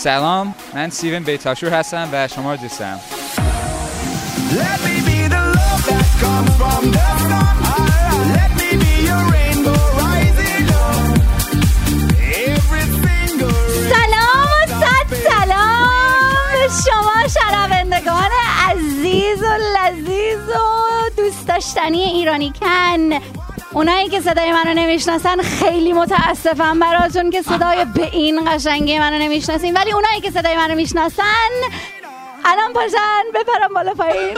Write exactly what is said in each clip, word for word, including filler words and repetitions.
سلام، من سیون بیتاشور هستم و شما رو دوست دارم. Let me be the love that comes from the sun. Let me be your rainbow rising up. Every single سلام و صد سلام به شما شنوندگان عزیز و لذیذ و دوست داشتنی ایرانی کن. اونایی که صدای منو نمیشناسن خیلی متاسفم براتون که صدای به این قشنگی منو نمیشناسین، ولی اونایی که صدای منو میشناسن الان پاشن بپرم بالا پایین.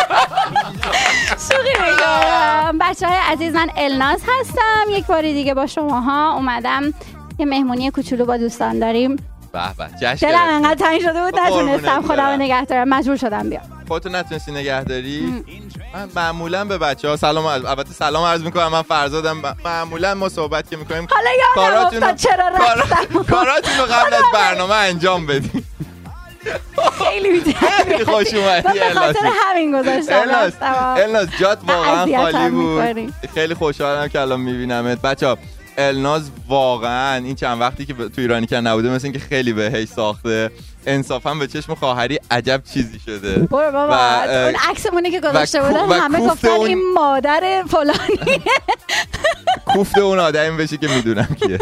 شوخی میکنم. بچه های عزیز، من الناز هستم. یک باری دیگه با شماها اومدم. یه مهمونی کوچولو با دوستان داریم. به به جشن. دلم انقدر تنگ شده بود نتونستم خودم رو نگه دارم، مجبور شدم بیام. خودتو نتونستی نگه داری؟ من معمولا به بچه‌ها سلام عرض البته سلام عرض میکنم. من فرزادم. معمولا ما صحبت که میکنیم حالا یادم افتاد چرا رفتم. کاراتون رو قبل از برنامه انجام بدید. خیلی می‌دونم. خیلی خوش اومدی به خاطر همین گذاشتم. الناز جات واقعا خالی بود. خیلی خوشحالم که الان میبینمت. بچه‌ها الناز واقعا این چند وقتی که تو ایرانی کن نبوده مثل اینکه خیلی بهش ساخته. انصافا به چشم خواهری عجب چیزی شده. برو بابا اون عکسمونه که گذاشته بودن همه گفتن اون... این مادر فلانی. کوفت اون آدمی بشه که میدونم کیه.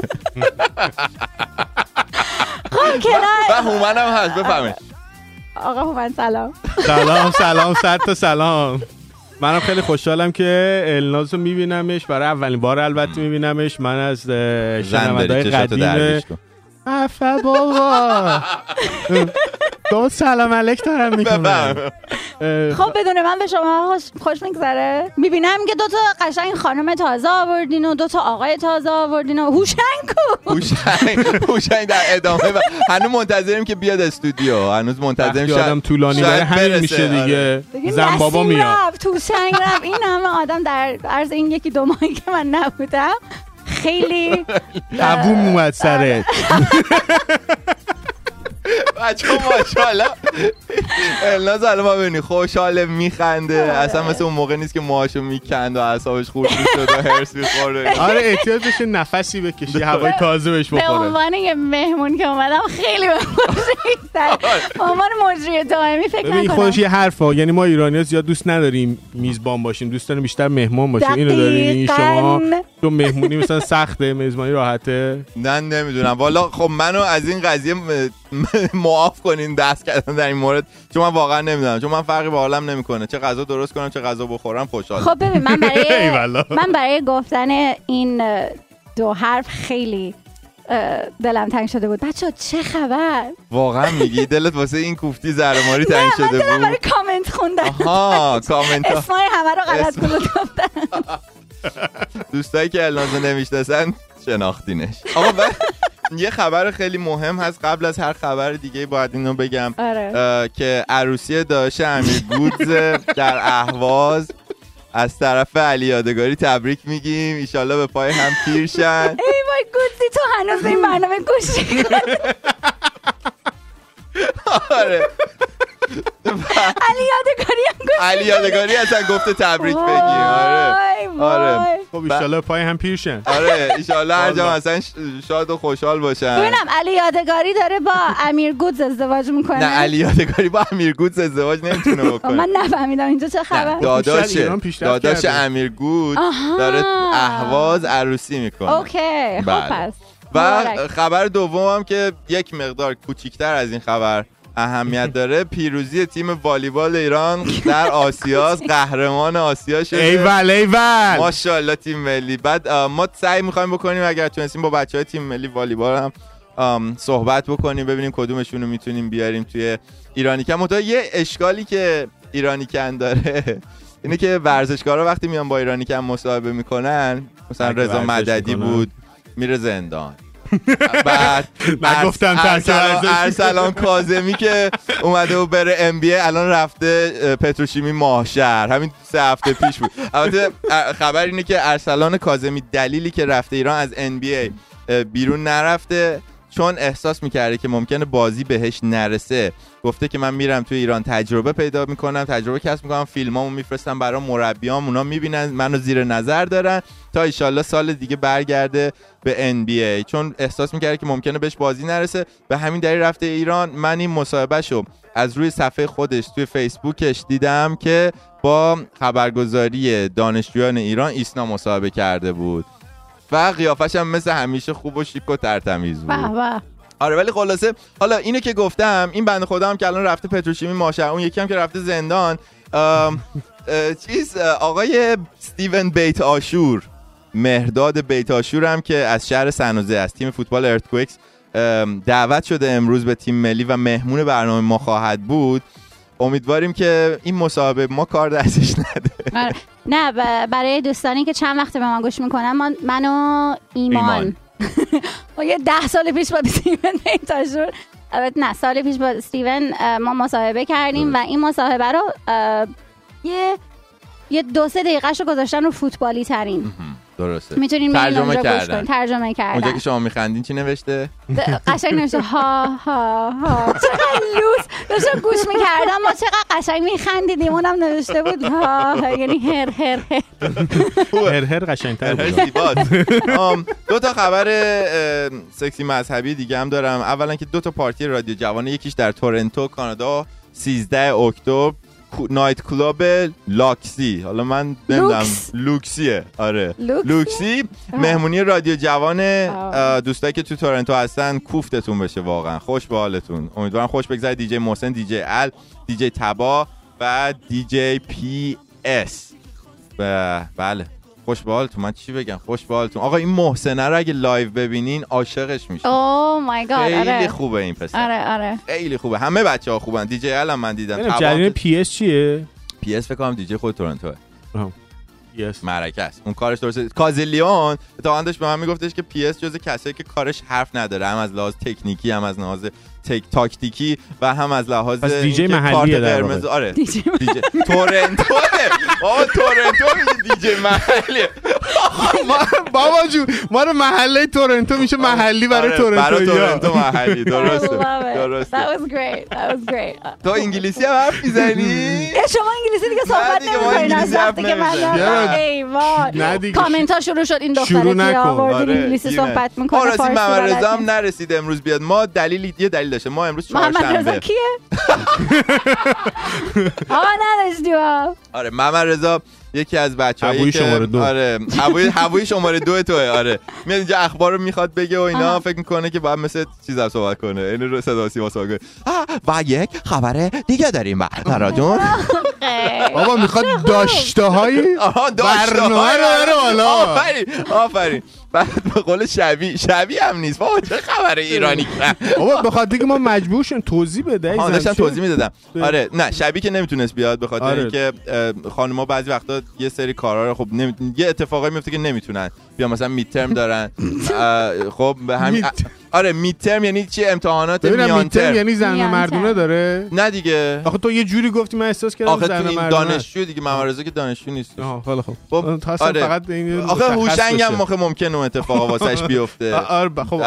خب کنار و هومن هم هست. بفهمید آقا هومن سلام. سلام سلام صد تا سلام. منم خیلی خوشحالم که الناز رو میبینمش، برای اولین بار البته میبینمش. من از شنونده‌های قدیم افا بابا دو سلام علیک دارم میکنم. خب بدون من به شما خوش, خوش میگذره. میبینم که دوتا قشنگ خانم تازه آوردین و دوتا آقای تازه آوردین و هوشنگ کو هوشنگ هوشنگ در ادامه و هنوز منتظریم که بیاد استودیو. هنوز منتظریم. شاید آدم طولانی داره همین میشه دیگه. زن بابا میاد هوشنگ رفت. این همه آدم در عرض این یکی دو ماهی که من نبودم خیلی قبوم اومد سرت. بچه ها ماشاءالله الناز الان ما ببینی خوشحاله میخنده. اصلا مثل اون موقع نیست که موهاشو میکند و اعصابش خورد شده و هرس میخوره. آره احتیاج داشته نفسی بکشی، هوای تازه بهش بخوره. به عنوان یه مهمون که اومدم خیلی به خوشم. به عنوان مجری دائمی فکر نکنم. ببین خودش یه حرفا، یعنی ما ایرانی‌ها زیاد دوست نداریم میزبان باشیم، دوست داریم بیشتر مهمان باشیم. اینو دارین شما؟ تو مهمونی مثلا سخته، میزبانی راحته؟ نه نمیدونم والا. خب منو از این قضیه معاف کنین دست کردم در این مورد، چون من واقعا نمیدونم، چون من فرقی با حالم نمیکنه چه غذا درست کنم چه غذا بخورم خوشحالم. خب ببین من برای من برای گفتن این دو حرف خیلی دلم تنگ شده بود. بچه‌ها چه خبر؟ واقعا میگی دلت واسه این کوفتی زرماری تنگ شده بود؟ نه من دلم برای کامنت خوندن. آها کامنت ها اسمای همه رو غلط گفتن. دوستایی که الناز نمیشناسن شناختینش. آقا یه خبر خیلی مهم هست قبل از هر خبر دیگه باید اینو بگم. آره. که عروسی داداش امیر گودز در اهواز از طرف علی یادگاری تبریک میگیم. ایشالله به پای هم پیر شن. ای وای گودزی تو هنوز این برنامه گوش میکنی؟ آره علی یادگاری هم گفت علی یادگاری اصلا گفته تبریک بگیم. آره آره خب ایشالله پای هم پیرشن. آره ایشالله هر جا مثلا شاد و خوشحال باشن. ببینم علی یادگاری داره با امیر گودز ازدواج میکنه. نه علی یادگاری با امیر گودز ازدواج نمیتونه بکنه. من نفهمیدم اینجا چه خبر. داداش داداش امیر گودز داره اهواز عروسی میکنه. اوکی خب پس. و خبر دومم که یک مقدار کوچیک‌تر از این خبر اهمیت داره، پیروزی تیم والیبال ایران در آسیاس، قهرمان آسیا شده. ایول ایول ماشاءالله تیم ملی. بعد ما سعی می‌خوایم بکنیم اگر تونستیم با بچه‌های تیم ملی والیبال هم صحبت بکنیم ببینیم کدومشون رو میتونیم بیاریم توی ایرانی کن. متأ یه اشکالی که ایرانی کن داره اینه که ورزشکارا وقتی میان با ایرانی کن مصاحبه میکنن، مثلا رضا مددی بود میره زندان. بعد نگفتم ارسلان کاظمی که اومده و بره ام بی ای الان رفته پتروشیمی ماهشهر، همین سه هفته پیش بود. البته خبر اینه که ارسلان کاظمی دلیلی که رفته ایران از ان بی ای بیرون نرفته چون احساس میکرده که ممکنه بازی بهش نرسه گفته که من میرم توی ایران تجربه پیدا میکنم، تجربه کسب میکنم، فیلمامو میفرستم برای مربیام، اونا میبینن منو زیر نظر دارن تا ایشالله سال دیگه برگرده به ان بی ای. چون احساس میکرده که ممکنه بهش بازی نرسه به همین دلیل رفته ایران. من این مصاحبهشو از روی صفحه خودش توی فیسبوکش دیدم که با خبرگزاری دانشجویان ایران ایسنا مصاحبه کرده بود و قیافش هم مثل همیشه خوب و شیک و ترتمیز بود. بابا آره ولی خلاصه حالا اینو که گفتم این بنده خدا هم که الان رفته پتروشیمی ماشه، اون یکی هم که رفته زندان، ام چیز آقای استیون بیت آشور، مهرداد بیت آشور هم که از شهر سنوزه از تیم فوتبال ارتکویکس دعوت شده امروز به تیم ملی و مهمون برنامه ما خواهد بود. امیدواریم که این مصاحبه ما کار دستش نده. نه برای دوستانی که چند وقت به من گوش میکنن، من منو ایمان یه ده سال پیش با استیون بیت آشور، البته نه سال پیش با استیون ما مصاحبه کردیم و این مصاحبه رو یه یه دو سه دقیقه‌شو گذاشتن رو فوتبالی ترین. درسته. میتونین ترجمه کردن. ترجمه کردن. اونجا که شما میخندین چی نوشته؟ قشنگ نوشته ها ها ها. چقدر لوس. داشتم گوش میکردم ما چقدر قشنگ میخندیدیم، اونم نوشته بود ها ها، یعنی هر هر هر. هر هر قشنگ‌تر بود. دو تا خبر سکسی مذهبی دیگه هم دارم. اولا که دو تا پارتی رادیو جوان، یکیش در تورنتو کانادا سیزده اکتبر، نایت کلاب لاکسی، حالا من نمیدونم لوکسیه، آره لوکسی, لوکسی. مهمونی رادیو جوان دوستایی که تو تورنتو هستن کوفتتون بشه، واقعا خوش به حالتون، امیدوارم خوش بگذره. دی جی محسن، دی جی ال، دی جی تبا و دی جی پی اس. بله خوش به حالتون، من چی بگم، خوش به حالتون. آقا این محسنه رو اگه لایو ببینین عاشقش میشین. اوه مای گاد، خیلی آره. خوبه این پسر. آره آره خیلی خوبه، همه بچه‌ها خوبن. دی جی ال هم من دیدم. جریان پی اس چیه؟ پی اس فکر کنم دی جی خود تورنتوه. آها. پی اس معرکه است. اون کارش درسته. کازلیون تا داشت به من میگفتش که پی اس جزء کسایی که کارش حرف نداره، هم از لحاظ تکنیکی، هم از لحاظ تک تاکتیکی و هم از لحاظ دی جی محلیه در واقع. آره دی جی تورنتو. آ تورنتو میگه دی جی محلیه. بابا جون ما رو محله تورنتو میشه محلی برای تورنتو. برای تورنتو محلی. درسته درسته. That was great. That was great. تو انگلیسی هم حرف میزنی؟ شما انگلیسی دیگه صحبت نمی‌کنید از وقتی که من ایوان کامنت‌ها شروع شد این دختره که آورد انگلیسی صحبت می‌کنه. فارسی محمد رضا هم نرسید امروز بیاد. ما دلیلی یه دلیل داشته. ما امروز چهارشنبه. محمد رضا کیه؟ آقا نداشتیم. آره محمد رضا یکی از بچه‌هایی که شماره دو. آره هوای هوای شماره دو توه. آره میاد اینجا اخبار رو میخواد بگه و اینا. آه. فکر میکنه که باید مثل چیزا صحبت کنه، این رو صدا سیما صحبت کنه. و یک خبر دیگه داریم براتون. بابا میخواد داشته‌های برنامه رو بره بالا. آفرین آفرین. بعد به قول شبی شبی هم نیست. بابا چه خبره ایرانی کنن. بابا بخاطر دیگه ما مجبور شدیم توضیح بده. ها داشتم توضیح میدادم. آره نه شبی که نمیتونست بیاد به خاطر آره. اینکه خانم‌ها بعضی وقتا یه سری کارا رو خب نمی... یه اتفاقایی میفته که نمیتونن بیان، مثلا مید ترم دارن. خب به همین آره مید ترم یعنی چی؟ امتحانات میان ترم. یعنی زن و مردونه داره؟ نه دیگه. آخه تو یه جوری گفتی من احساس کردم زن و مردونه. دانشجو دیگه، محمد رضا که دانشجو نیست. آها خیلی خوب. خب آره. فقط این آخه هوشنگ هم موقع ممکنه اون اتفاقا واسش بیفته. آره خب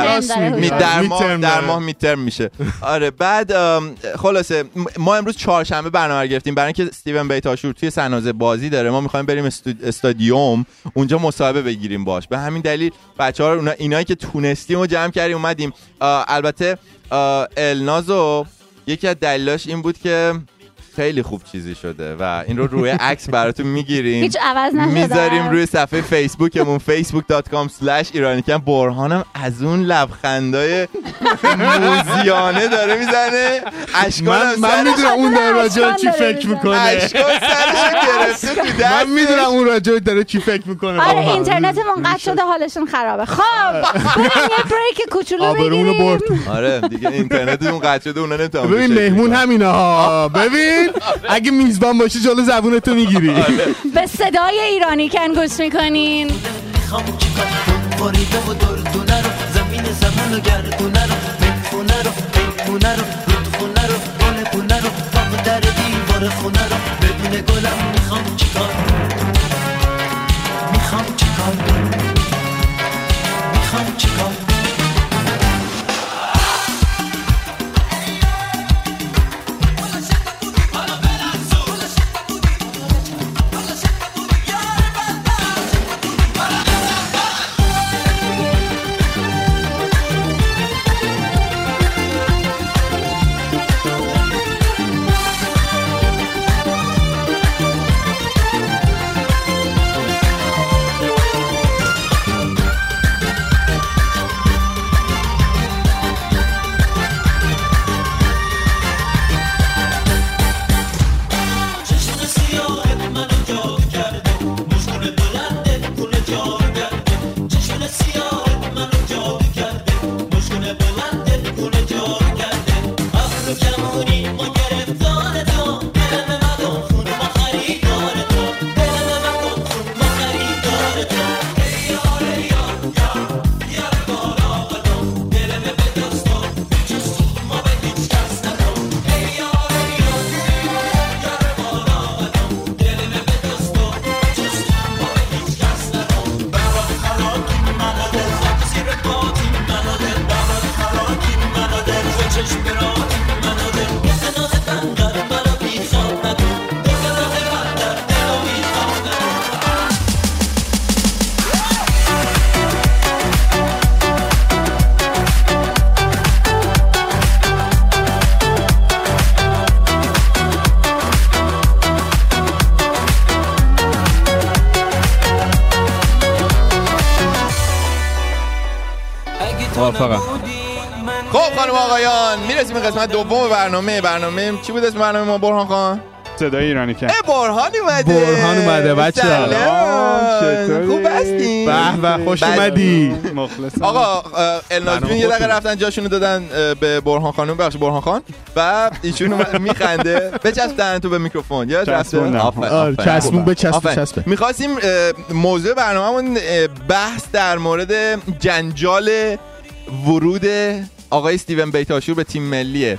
در ماه در ماه مید ترم میشه. آره بعد خلاصه ما امروز چهارشنبه برنامه گرفتیم برای اینکه استیون بیت آشور توی سنوزه بازی داره. ما می‌خوایم بریم استادیوم اونجا مصاحبه بگیریم باش. به همین دلیل بچه‌ها رو اینایی که تونستیم و جمع کردیم اومدیم. البته النازو یکی از دلایلش این بود که خیلی خوب چیزی شده و این رو روی عکس براتون میگیریم، هیچ عوض نشده، میذاریم روی صفحه فیسبوکمون فیسبوک دات کام اسلش ایرانیکن. برهانم از اون لبخندای موزیانه داره میزنه. اشکال من میدونم اون داره راجع چی فکر میکنه. اشکال سرشو گرفته تو دست. من میدونم اون راجع داره چی فکر میکنه. آره اینترنتمون قطع شده، حالشون خرابه. خب بریم یه بریک کوچولو بگیریم. آره دیگه اینترنتمون قطع شده، اونا نمیتونن. ببین مهمون همینا ها. ببین اگه میزبان باشی جلو زبونتو میگیری. به صدای ایرانیکن گوش میکنین. میخوام چیکار کنم بریده و دردونه رو، زمین زمان و گردونه رو، مهمونه رو، پیمونه رو، رودخونه رو، گل پونه رو، باق در دیوار خونه رو، بدون گلم میخوام چیکار کنم، میخوام چیکار کنم، میخوام چیکار کنم. موافقم. خب خانم آقایان میرسیم به قسمت دوم برنامه. برنامه چی بود اسم برنامه ما برهان خان؟ صدای ایرانی کن. ای برهان اومده. برهان اومده بچه ها. سلام. خوب هستین؟ به به خوش اومدی. مخلصم. آقا الناز جون یه دقیقه رفتن جاشونو دادن به برهان خانم، بخش برهان خان و ایشون میخنده. بچسب دهن تو به میکروفون. یا چسبون. آره چسبون به چسب چسب. می‌خواستیم موضوع برنامه‌مون بحث در مورد جنجال ورود آقای استیون بیتاشور به تیم ملیه.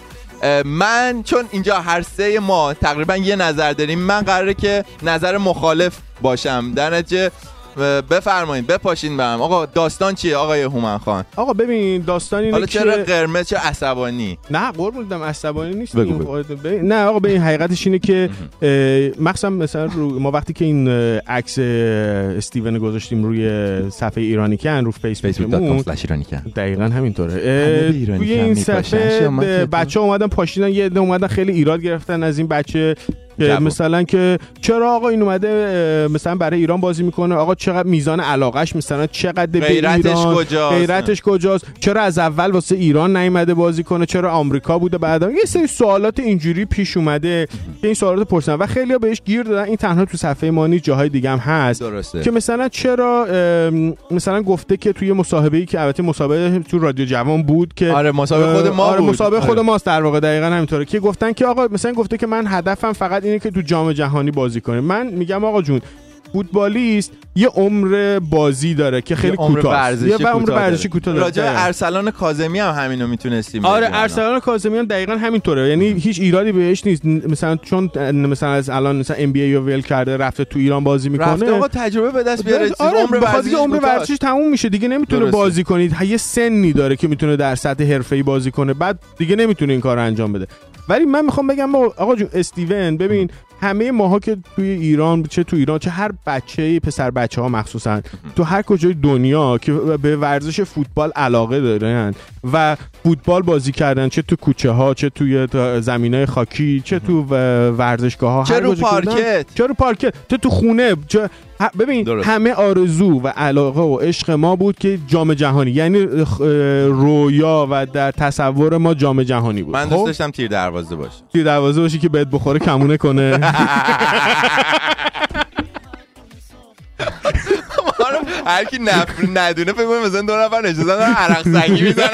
من چون اینجا هر سه ما تقریبا یه نظر داریم، من قراره که نظر مخالف باشم. در نتیجه بفرمایید بپاشین به هم. آقا داستان چیه آقای هومن خان؟ آقا ببین داستان اینه حالا که چرا قرمز، چرا عصبانی؟ نه قربون دادم عصبانی نیست. بگو بگو. نه آقا ببین حقیقتش اینه که مخصوصا مثلا رو ما وقتی که این عکس استیون گذاشتیم روی صفحه ایرانی کن رو فیسبوک دات کام اسلش ایرانی کن، دقیقاً همینطوره. توی این صفحه بچه‌ها اومدن پاشیدن، یه عده اومدن خیلی ایراد گرفتن از این بچه که مثلا که چرا آقا این اومده مثلا برای ایران بازی میکنه، آقا چقدر میزان علاقش مثلا چقدر به ایران، کجاست؟ غیرتش کجاست، چرا از اول واسه ایران نیومده بازی کنه، چرا آمریکا بوده بعدا. یه سری سوالات اینجوری پیش اومده که این سوالات پرسیدن و خیلی‌ها بهش گیر دادن. این تنها تو صفحه ما نیست، جاهای دیگه هم هست. درسته. که مثلا چرا مثلا گفته که توی مسابقه‌ای که البته مسابقه تو رادیو جوان بود که آره مسابقه خود ما آره بود. مسابقه خود ماست در واقع، دقیقاً همینطوره که گفتن که آقا مثلا گفته که من هدفم فقط اینه که تو جام جهانی بازی کنه. من میگم آقا جون فوتبالیست یه عمر بازی داره که خیلی کوتاه، یه عمر ورزشی کوتاه داره. راجع ارسلان کاظمی هم همینو میتونستیم. آره ارسلان کاظمی هم دقیقاً همینطوره، یعنی هیچ ایرادی بهش نیست. مثلا چون مثلا از الان مثلا ام بی ای رو ول کرده رفته تو ایران بازی میکنه، رفته آقا تجربه به دست بیاره. آره عمر ورزشی عمر ورزشی تموم میشه دیگه، نمیتونه بازی کنید. یه سنی داره که میتونه در سطح حرفه‌ای بازی کنه، بعد دیگه نمیتونه این کارو انجام بده. ولی من میخوام بگم آقا جون استیون ببین همه ماها که توی ایران، چه تو ایران چه هر بچه‌ای، پسر بچه‌ها مخصوصا تو هر کجای دنیا که به ورزش فوتبال علاقه دارن و فوتبال بازی کردن، چه تو کوچه ها، چه توی زمینای خاکی، چه تو ورزشگاه ها، چه رو پارکت، چه رو پارکت، چه تو خونه، چه ببین درست. همه آرزو و علاقه و عشق ما بود که جام جهانی، یعنی رویا و در تصور ما جام جهانی بود. من دوست داشتم تیر دروازه باشه، تیر دروازه باشه که بهت بخوره کمونه کنه. هر کی نفر ندونه فکر کنه مثلا دو نفر نشستن دارن عرق سنگی میزنن.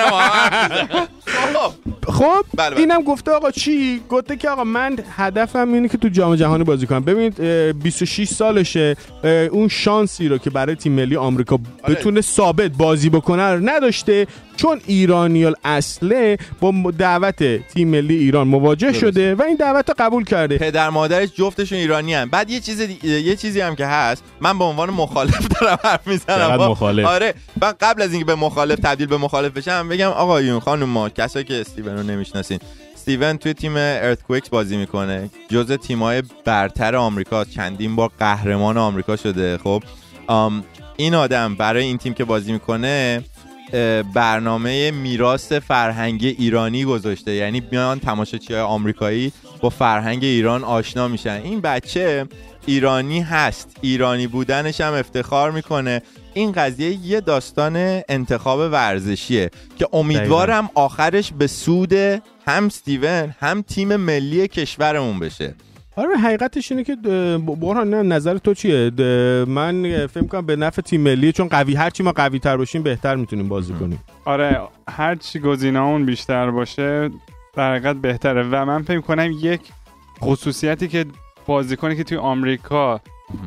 خب اینم گفته آقا چی؟ گفته که آقا من هدفم اینه که تو جام جهانی بازی کنم. ببینید بیست و شش سالشه، اون شانسی رو که برای تیم ملی آمریکا بتونه ثابت بازی بکنه رو نداشته، چون ایرانیال اصله با دعوت تیم ملی ایران مواجه درست. شده و این دعوت قبول کرده. پدر مادرش جفتشون ایرانی هستن. بعد یه چیز دی... یه چیزی هم که هست، من به عنوان مخالف دارم حرف میزنم. مخالف. آره من قبل از اینکه به مخالف تبدیل به مخالف بشم بگم آقایون خانوما، کسایی که استیون رو نمیشناسین، استیون توی تیم ارثکویکس بازی میکنه، جزء تیم‌های برتر آمریکا، چندین بار قهرمان آمریکا شده. خب این آدم برای این تیم که بازی میکنه برنامه میراث فرهنگی ایرانی گذاشته، یعنی میان تماشاچی‌های آمریکایی با فرهنگ ایران آشنا میشن. این بچه ایرانی هست، ایرانی بودنش هم افتخار میکنه. این قضیه یه داستان انتخاب ورزشیه که امیدوارم آخرش به سود هم استیون هم تیم ملی کشورمون بشه. آره حقیقتش اینه که برهان نظر تو چیه؟ من فکر می‌کنم به نفع تیم ملی، چون قوی هر چی ما قوی تر باشیم بهتر میتونیم بازی کنیم. آره هر چی گزینه‌مون بیشتر باشه در حقیقت بهتره و من فکر می‌کنم یک خصوصیتی که بازیکنی که توی آمریکا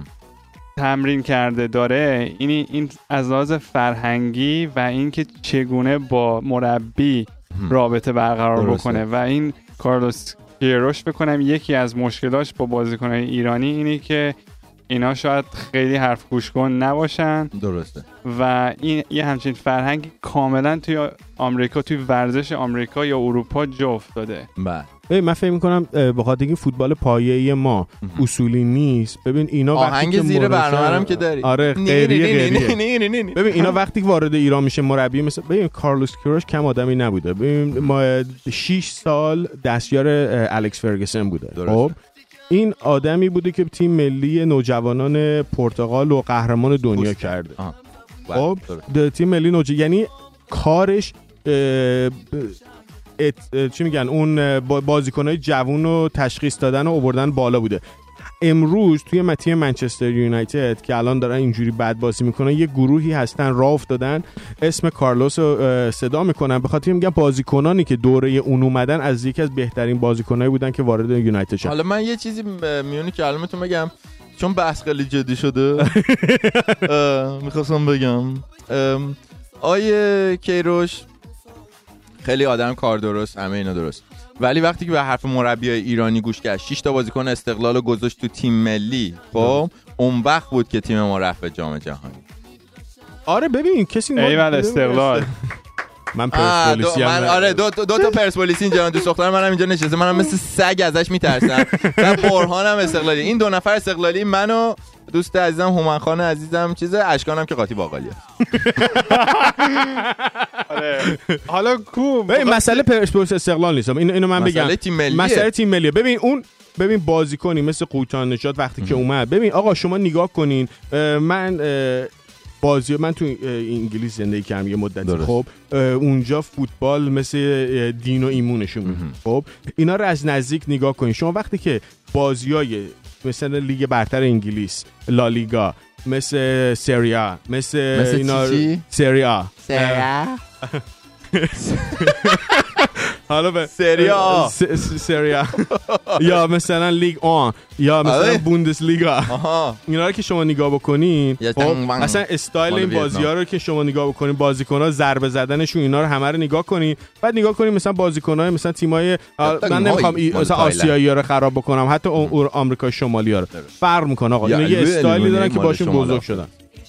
تمرین کرده داره اینی این از لحاظ فرهنگی و اینکه چگونه با مربی رابطه برقرار درسته. بکنه و این کارلوس کیروش بکنم یکی از مشکلاش با بازیکن‌های ایرانی اینه که اینا شاید خیلی حرف گوش کن نباشن. درسته. و این یه همچین فرهنگ کاملا توی آمریکا، توی ورزش آمریکا یا اروپا جا افتاده. بله. ببین من فکر می‌کنم به خاطر اینکه فوتبال پایه‌ای ما اصولی نیست. ببین اینا وقتی آهنگ زیر برنامه هم که داری. آره غیریه غیریه. ببین اینا وقتی وارد ایران میشه مربی مثلا ببین کارلوس کیروش کم آدمی نبوده. ببین ما شش سال دستیار الکس فرگسون بوده. خب این آدمی بوده که تیم ملی نوجوانان پرتغال و قهرمان دنیا کرده. خب تیم ملی نوجوان، یعنی کارش ات... چی میگن اون بازیکنای جوون رو تشخیص دادن و آوردن بالا بوده. امروز توی تیم منچستر یونایتد که الان دارن اینجوری بد بازی میکنن یه گروهی هستن راه افتادن اسم کارلوس رو صدا میکنن به خاطر میگن بازیکنانی که دوره اون اومدن از یکی از بهترین بازیکنایی بودن که وارد یونایتد شدن. حالا من یه چیزی میونی که الان میتونم بگم چون بحث خیلی جدی شده میخواستم بگم آیه کیروش خیلی آدم کار درست همه اینا درست، ولی وقتی که به حرف مربیای ایرانی گوش کرد شش تا بازیکن استقلال رو گذاشت تو تیم ملی، خب اون وقت بود که تیم ما رفت به جام جهانی. آره ببین کسی ایول استقلال من پرسپولیسی من آره دو, دو, دو تا پرسپولیسی اینجا دوست دختر منم اینجا نشسته، منم مثل سگ ازش میترسم و برهانم استقلالی. این دو نفر استقلالی منو دوست عزیزم هومن خان عزیزم چیزه اشکانم که قاطی باقالیه. آره حالا کو ببین مسئله پرسپولیس استقلال نیست، اینو اینو من بگم مسئله تیم ملیه. مسئله تیم ملیه. ببین اون ببین بازیکنی مثل قوطان نژاد وقتی که اومد، ببین آقا شما نگاه کنین، من بازی من تو انگلیس زندگی کردم یه مدتی، خب اونجا فوتبال مثل دین و ایمونشون بود. خب اینا رو از نزدیک نگاه کنین شما وقتی که بازیای مثلا لیگ برتر انگلیس، لالیگا، مثل سری آ، مثل, مثل اینا سری آ حالا به سری آ سری آ یا مثلا لیگ آن یا مثلا بوندس لیگا، اینا رو که شما نگاه بکنین اصلا استایل این بازی‌ها رو که شما نگاه بکنین، بازیکن‌ها ضربه زدنشون اینا رو همه رو نگاه کنین، بعد نگاه کنین مثلا بازیکن‌های مثلا تیم‌های من نمیخوام مثلا آسیایی‌ها رو خراب بکنم، حتی آمریکا شمالی ها رو فرق می‌کنه آقا، اینا یه استایلی دارن که باشون بزرگ شدن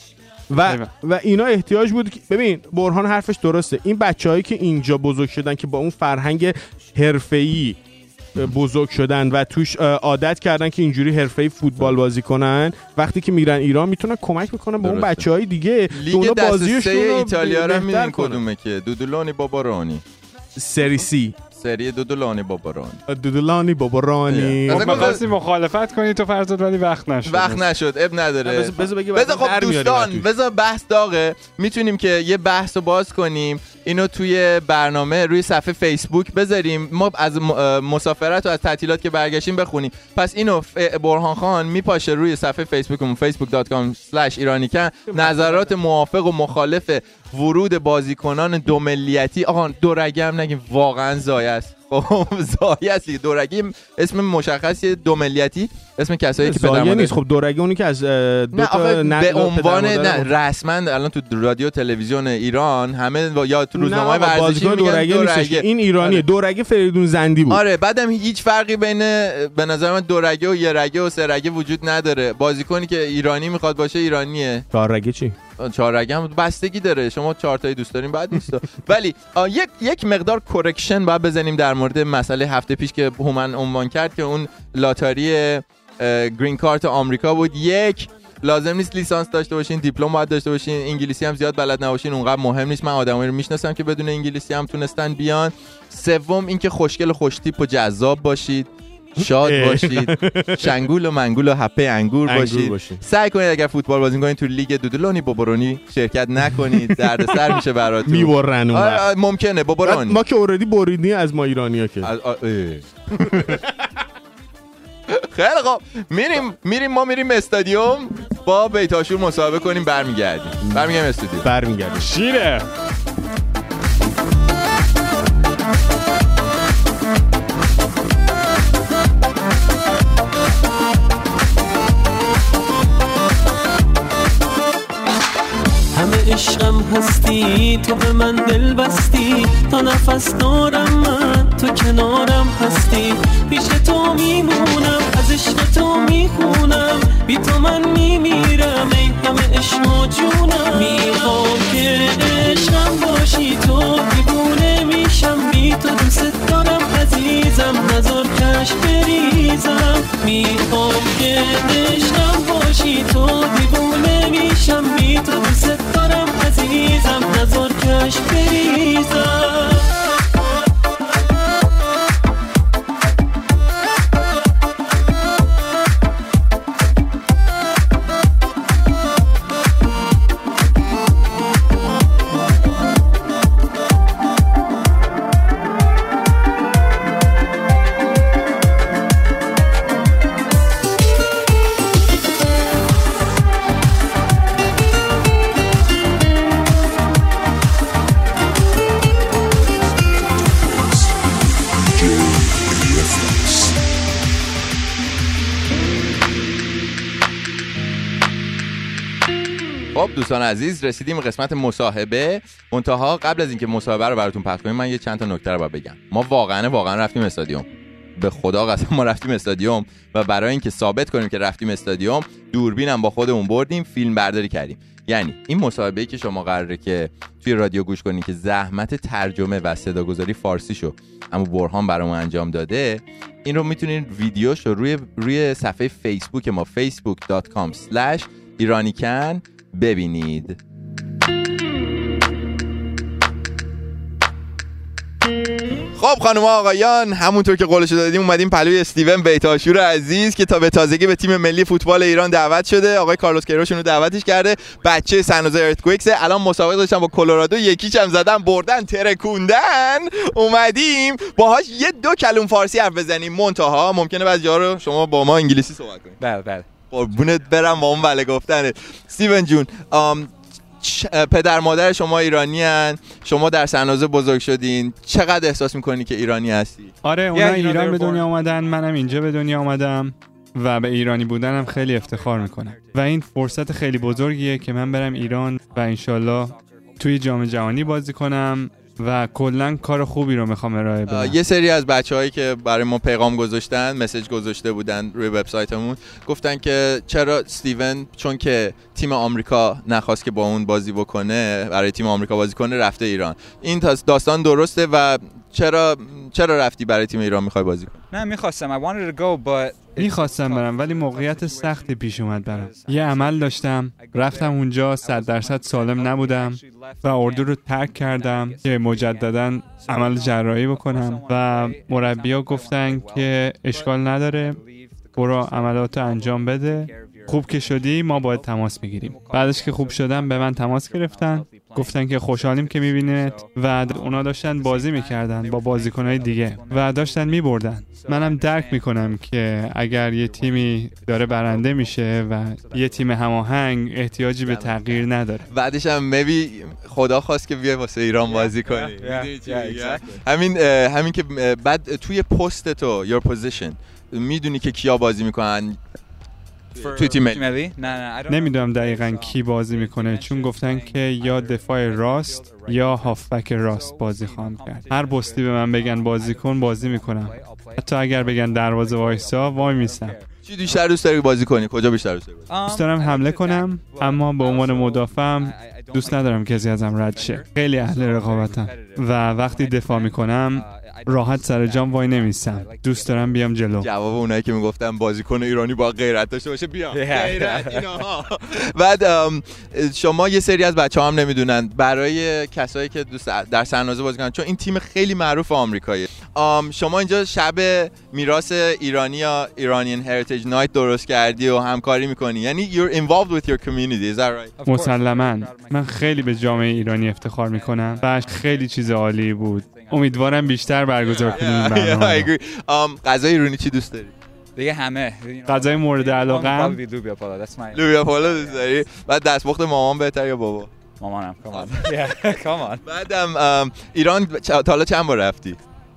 و و اینا احتیاج بود که ببین برهان حرفش درسته، این بچه‌هایی که اینجا بزرگ شدن که با اون فرهنگ حرفه‌ای بزرگ شدن و توش عادت کردن که اینجوری حرفه‌ای فوتبال بازی کنن، وقتی که میرن ایران میتونن کمک بکنن به اون بچه‌های دیگه که اونا بازیشون رو ایتالیا رو میدین کدومه که دودولانی بابارانی سری سی سری دودولانی بابارانی دودولانی بابارانی می‌خواستی مخالفت کنی تو فرزاد ولی وقت نشد وقت نشد اب نداره. بذار بگی بذار خب دوستان بذار بحث داغه، میتونیم که یه بحث رو باز کنیم اینو توی برنامه روی صفحه فیسبوک بذاریم، ما از مسافرت و از تعطیلات که برگشتیم بخونیم. پس اینو برهان خان میپاشه روی صفحه فیسبوکمون facebook dot com slash iranican نظرات موافق و مخالف ورود بازیکنان دو ملیتی. آقا دو رگه هم نگیم واقعا زایه است، خب زایه است، دو رگه اسم مشخصی، دو ملیتی اسم کسایی که پدر مادر نیست. خب دو رگه اونی که از دو تا به عنوان نه رسما الان تو رادیو تلویزیون ایران همه یا تو روزنامه‌های ورزشی میگن دو رگه. این ایرانیه. آره. دو رگه فریدون زندی بود. آره بعدم هیچ فرقی بین به نظر من دو رگه و یه رگه و سه رگه وجود نداره. بازیکنی که ایرانی میخواد باشه ایرانیه. چهار رگه چی؟ چهار رگه هم بستگی داره، شما چهار تایی دوست دارین بعد نیست. ولی یک یک مقدار کورکشن باید بزنیم در مورد مسئله هفته پیش که هومن عنوان کرد که اون لاتاری گرین کارت آمریکا بود. یک لازم نیست لیسانس داشته باشین، دیپلم باید داشته باشین، انگلیسی هم زیاد بلد نباشین اونقدر مهم نیست. من آدمایی رو میشناسم که بدون انگلیسی هم تونستن بیان. سوم اینکه خوشگل و خوشتیپ و جذاب باشید، شاد باشید، شنگول و منگول و هپه انگور باشید. باشید. سعی کنید اگر فوتبال بازی کنید تو لیگ دودولانی بابارانی شرکت نکنید، دردسر میشه براتون. میبرن اون ممکنه بابارانی. ما که اوردی بریدی از ما ایرانی‌ها که. خیلی خوب میریم میریم ما میریم استادیوم با بیتاشور مصاحبه کنیم، برمیگردیم برمیگردیم استودیو برمیگردیم شیره. همه عشقم هستی، تو به من دل بستی، تا نفس دارم من تو کنارم هستی. پیش تو میمونم، از عشق تو میخونم، بی تو من میمیرم، ای همه عشق و جونم. میخوام که عشقم باشی، تو دیوونه میشم، بی تو دوست دارم عزیزم، نذار کش بریزم. میخوام که عشقم باشی، تو دیوونه میشم، بی تو دوست دارم عزیزم، نذار کش بریزم. دوستان عزیز، رسیدیم به قسمت مصاحبه. منتها قبل از اینکه مصاحبه رو براتون پخش کنیم من یه چند تا نکته رو باید بگم. ما واقعا واقعا رفتیم استادیوم. به خدا قسم ما رفتیم استادیوم و برای اینکه ثابت کنیم که رفتیم استادیوم دوربینم با خودمون بردیم، فیلم برداری کردیم. یعنی این مصاحبه‌ای که شما قراره که توی رادیو گوش کنین که زحمت ترجمه و صداگذاری فارسیشو اما برهان برامون انجام داده، این رو میتونین ویدیوش رو روی روی صفحه فیسبوک ما فیسبوک دات کام اسلش ایرانیکن ببینید. خب خانم آقایان، همونطور که قولش دادیم اومدیم پلوی استیون بیتاشور عزیز که تا به تازگی به تیم ملی فوتبال ایران دعوت شده. آقای کارلوس کیروش رو دعوتش کرده، بچه سن ژوزه ارتکویکس. الان مسابقه داشتن با کلرادو، یکیچ هم زدن بردن ترکوندن. اومدیم باهاش یه دو کلمه فارسی حرف بزنیم، منتها ممکنه بعضی جا رو شما با ما انگلیسی صحبت کنید. بله بله قربونت برم با اون بله گفتنه. استیون جون، پدر مادر شما ایرانی هن، شما در سن ژوزه بزرگ شدین، چقدر احساس میکنی که ایرانی هستی؟ آره اونا ایران به دنیا اومدن، منم اینجا به دنیا اومدم و به ایرانی بودنم خیلی افتخار میکنم و این فرصت خیلی بزرگیه که من برم ایران و انشالله توی جام جهانی بازی کنم و کلا کار خوبی رو میخوام ارائه بدم. یه سری از بچه‌هایی که برای ما پیغام گذاشتن، مسیج گذاشته بودن روی وبسایتمون، گفتن که چرا استیون چون که تیم آمریکا نخواست که با اون بازی بکنه، برای تیم آمریکا بازی کنه، رفته ایران. این داستان درسته و چرا چرا رفتی برای تیم ایران میخوای بازی کنی؟ نه میخواستم I wanted to go but میخواستم برم ولی موقعیت سختی پیش اومد برام. یه عمل داشتم، رفتم اونجا، صد درصد سالم نبودم و اردو رو ترک کردم که مجددا عمل جراحی بکنم و مربی‌ها گفتن که اشکال نداره، برو عملاتو انجام بده، خوب که شدی ما باید تماس میگیریم. بعدش که خوب شدم به من تماس گرفتن، گفتن که خوشحالیم که میبینیمت و اونا داشتن بازی میکردن با بازیکنهای دیگه و داشتن میبردن. منم درک میکنم که اگر یه تیمی داره برنده میشه و یه تیم هماهنگ احتیاجی به تغییر نداره. بعدش هم میبی خدا خواست که بیای واسه ایران بازی کنی. همین همین که بعد توی پست تو your position میدونی که کیا بازی میکنن توی تیم ملی؟ نمیدونم دقیقاً کی بازی میکنه چون گفتن که یا دفاع راست یا هافبک راست بازی خواهم کرد. هر پستی به من بگن بازی کن بازی میکنم، حتی اگر بگن دروازه وایسا وای میسم. چی بیشتر دوست داری بازی کنی؟ کجا بیشتر دوست داری؟ دوست دارم حمله کنم، اما به عنوان مدافعم دوست ندارم کسی ازم رد شه. خیلی اهل رقابتم و وقتی دفاع میکنم راحت سر جام وای نمیستم، دوست دارم بیام جلو. جواب اونایی که میگفتن بازیکن ایرانی با غیرت داشته باشه بیام غیرت اینها. بعد شما یه سری از بچه‌ها هم نمیدونن، برای کسایی که دوست در سن ژوزه بازی کنن، چون این تیم خیلی معروف آمریکاییه، شما اینجا شب میراث ایرانی یا ایرانیان هریتیج نایت درست کردی و همکاری میکنی، یعنی you're involved with your community, is that right? مسلماً من خیلی به جامعه ایرانی افتخار میکنم و خیلی چیز عالی بود. امیدوارم بیشتر برگزار کنیم برنامه. غذای ایرانی چی دوست داری؟ دیگه همه غذای مورد علاقه‌ام لوبیا پالا. لوبیا پالا دوست داری؟ بعد دستپخت مامان بهتر یا بابا؟ مامانم. کامان کامان. بعدم ایران تا حالا چند بار رفتی؟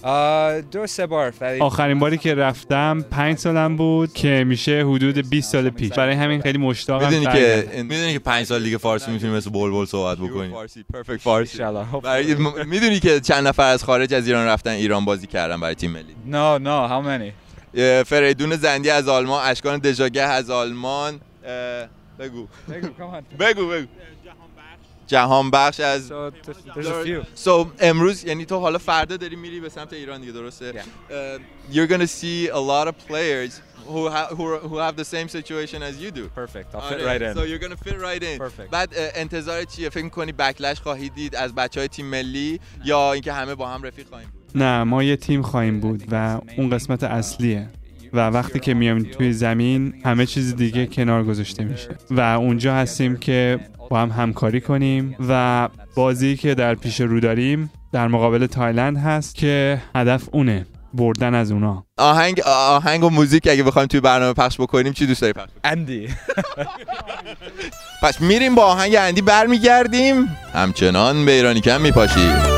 دو سه بار. آخرین باری که رفتم پنج سالم بود که میشه حدود بیست سال پیش. برای همین خیلی مشتاقم. میدونی که میدونی که پنج سال دیگه فارسی میتونی مثل بلبل صحبت بکنی. فارسی پرفکت فارسی. میدونی که چند نفر از خارج از ایران رفتن ایران بازی کردن برای تیم ملی؟ نه نه how many؟ فریدون زندی از آلمان، اشکان دژاگه از آلمان، بگو بگو بگو بگو جهان بخش از so, امروز یعنی تو حالا فردا داری میری به سمت ایران دیگه، درسته؟ yeah. uh, you're gonna see a lot of players who ha- who, are, who have the same situation as you do. Perfect. I'll fit right in. So you're gonna fit right in. Perfect. بعد uh, انتظار چیه؟ فکر می‌کنی بکلش خواهید دید از بچهای تیم ملی یا اینکه همه با هم رفیق خواهیم بود؟ نه، ما یه تیم خواهیم بود و اون قسمت اصلیه و وقتی که میایم توی زمین همه چیز دیگه کنار گذاشته میشه و اونجا هستیم که با هم همکاری کنیم و بازی که در پیش رو داریم در مقابل تایلند هست که هدف اونه بردن از اونا. آهنگ آهنگ و موزیک اگه بخوایم توی برنامه پخش بکنیم چی دوست داری پخش بکنیم؟ اندی. پس میریم با آهنگ اندی برمیگردیم، همچنان به ایرانیکن میپاشیم.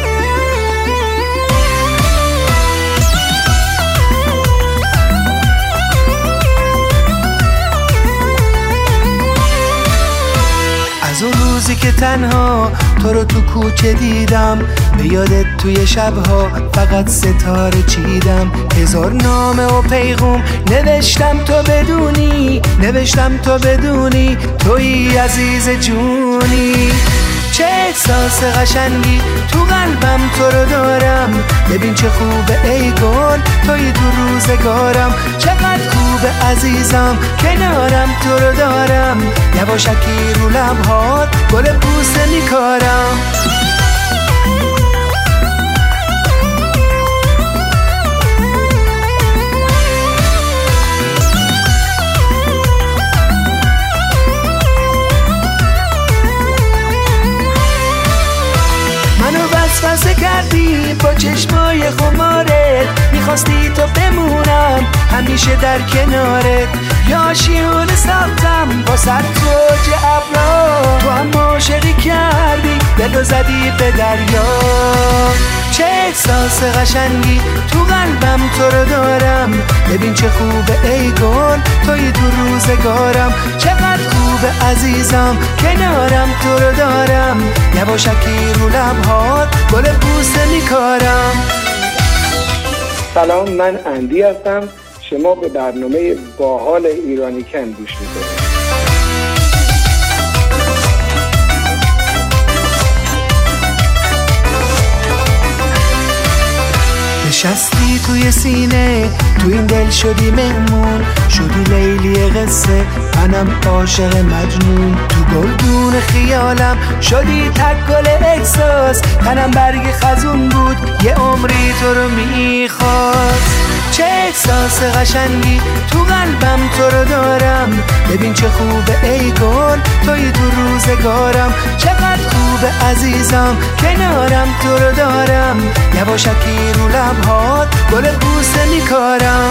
از اون روزی که تنها تو رو تو کوچه دیدم، به یادت توی شبها فقط ستاره چیدم. هزار نامه و پیغام نوشتم تو بدونی، نوشتم تو بدونی توی عزیز جونی. چه احساس قشنگی تو قلبم تو رو دارم، ببین چه خوبه ای گل توی تو روزگارم. چقدر خوبه عزیزم کنارم تو رو دارم، یواشکی رو لبهات گل بوسه میکارم. وسوسه کردی با چشمای خمارت، میخواستی تو بمونم همیشه در کنارت. یا شیون ساختم با سر توج ابرا، تو هم عاشقی کردی دلو زدی به دریا. چه احساس قشنگی تو قلبم تو رو دارم، ببین چه خوبه ای گل توی تو روزگارم. چقدر خوبه عزیزم کنارم تو رو دارم، یواشکی رو لبهات گل بوسه میکارم. سلام، من اندی هستم. شما به برنامه باحال ایرانیکن گوش میکنید. نشستی توی سینه، تو این دل شدی مهمون، شدی لیلی قصه منم عاشق مجنون. تو گلدون خیالم شدی تک گل احساس، تنم برگ خزون بود یه عمری تو رو میخواست. چه احساس قشنگی تو قلبم تو رو دارم، ببین چه خوبه ای گل توی تو روزگارم. چقدر خوبه عزیزم کنارم تو رو دارم، یواشکی رو لبهات گل بوسه میکارم.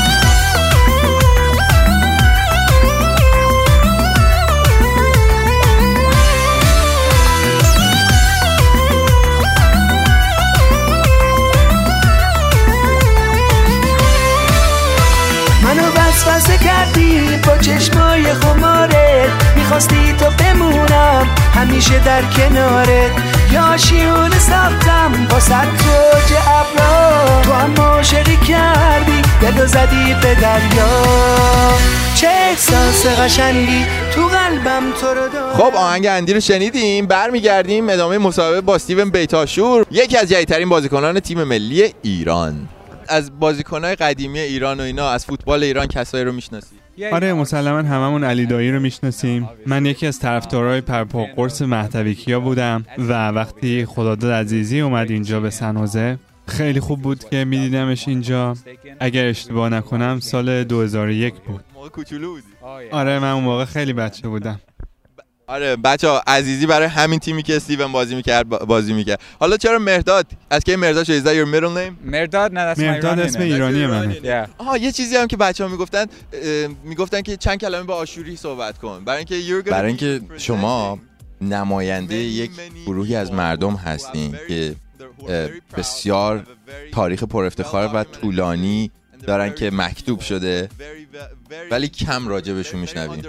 منو وسوسه کردی با چشمای خمارت، میخواستی تو بمونم همیشه در کنارت. یا شیون ساختم با سر توج ابرا، تو هم عاشقی کردی دلو زدی به دریا. چه احساس قشنگی تو قلبم تو رو دارم. خب آهنگ اندی رو شنیدیم، برمیگردیم ادامه مصاحبه با استیون بیتاشور، یکی از جدیدترین بازیکنان تیم ملی ایران. از بازیکنای قدیمی ایران و اینا، از فوتبال ایران کسایی رو میشناسی؟ آره مسلما هممون علی دایی رو میشناسیم. من یکی از طرفدارای پرپا قرص مهدوی کیا بودم و وقتی خداداد عزیزی اومد اینجا به سن‌حوزه خیلی خوب بود که میدیدمش اینجا. اگر اشتباه نکنم سال دو هزار و یک بود. موقع کوچولو بودی؟ آره من اون موقع خیلی بچه بودم. آره بچه‌ها، عزیزی برای همین تیمی که استیون بازی میکرد بازی میکرد. حالا چرا مرداد؟ از کی مرداد شد؟ Is that your middle name؟ مرداد نه، مرداد اسم ایرانی منه. آها یه چیزی هم که بچه‌ها میگفتن میگفتن که چند کلمه با آشوری صحبت کن، برای اینکه برای اینکه شما نماینده یک گروهی از مردم هستین که بسیار تاریخ پر افتخار و طولانی دارن که مکتوب شده ولی کم راجع بهشون میشنویم.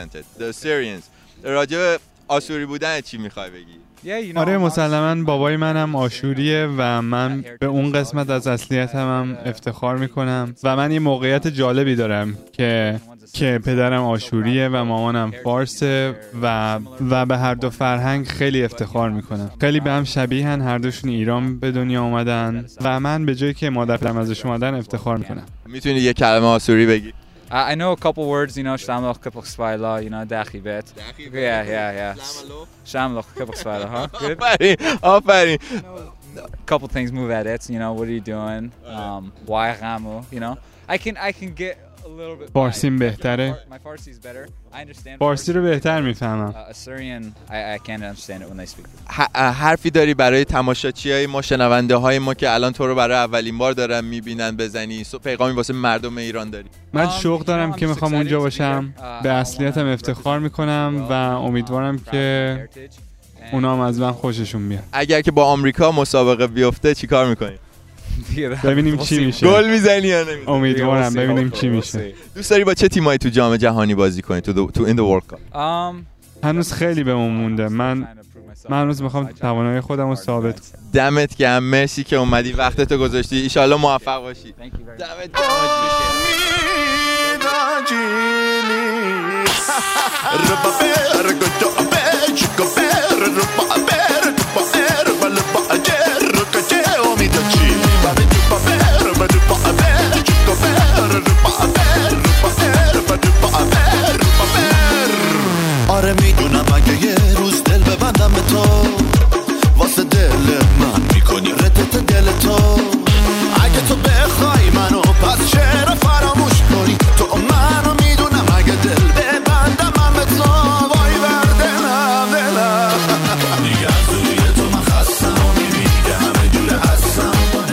راجع به آشوری بودن چی میخوای بگی؟ آره مسلما بابای منم آشوریه و من به اون قسمت از اصلیتم هم افتخار میکنم و من یه موقعیت جالبی دارم که که پدرم آشوریه و مامانم فارسه و و به هر دو فرهنگ خیلی افتخار میکنم. خیلی به هم شبیهن، هر دوشون ایران به دنیا اومدن و من به جایی که مادرم ازش اومدن افتخار میکنم. میتونی یه کلمه آشوری بگی؟ Uh, I know a couple words, you know, Shamloch, Kipuk Spila, you know, Dachi Bet. Yeah, yeah, yeah. Shamloch, Kipuk Spila, huh? Good? آفرین آفرین. Couple things move at it, you know, what are you doing? Um, why Ramu, you know? I can, I can get a little bit. فارسیم بهتره. My Farsi is better. I understand. فارسی رو بهتر میفهمم. Uh, Assyrian, I, I can't understand it when they speak. حرفی داری برای تماشاچیای ما، شنونده های ما که الان تو رو برای اولین بار دارن میبینن بزنی؟ پیغامی واسه مردم ایران داری؟ من شوق دارم که میخوام اونجا باشم، به اصلیتم افتخار میکنم و امیدوارم که اونا هم از من خوششون میاد. اگر که با آمریکا مسابقه بیفته چیکار میکنی؟ ببینیم چی میشه. گل میزنی یا نمیزنی؟ امیدوارم ببینیم چی میشه. دوست داری با چه تیمایی تو جام جهانی بازی کنی تو تو این the World Cup؟ Um هنوز خیلی بهمون مونده. من من هنوز میخوام توانایی خودم رو ثابت کنم. دمت گرم، مرسی که اومدی وقتتو گذاشتی. ان شاء الله موفق باشی. دمت گرم. آره میدونم اگه یه روز دل ببندم به تو واسه دل من میکنی ردت دل تو اگه تو بخوای منو پس چرا فراموش کنی تو منو میدونم اگه دل ببندم من به تو وای بر دلم دلم دیگه از روی تو من خستم و میبینی که همه جوره هستم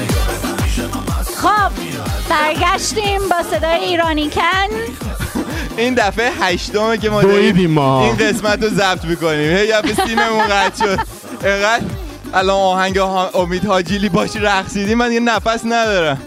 خب برگشتیم با صدای ایرانیکن. این دفعه هشتمه که ما داریم ما این قسمت رو ضبط میکنیم. هی یه سیممون قطع شد. اینقدر الان آهنگ امید حاجیلی باشی رقصیدیم من یه نفس ندارم.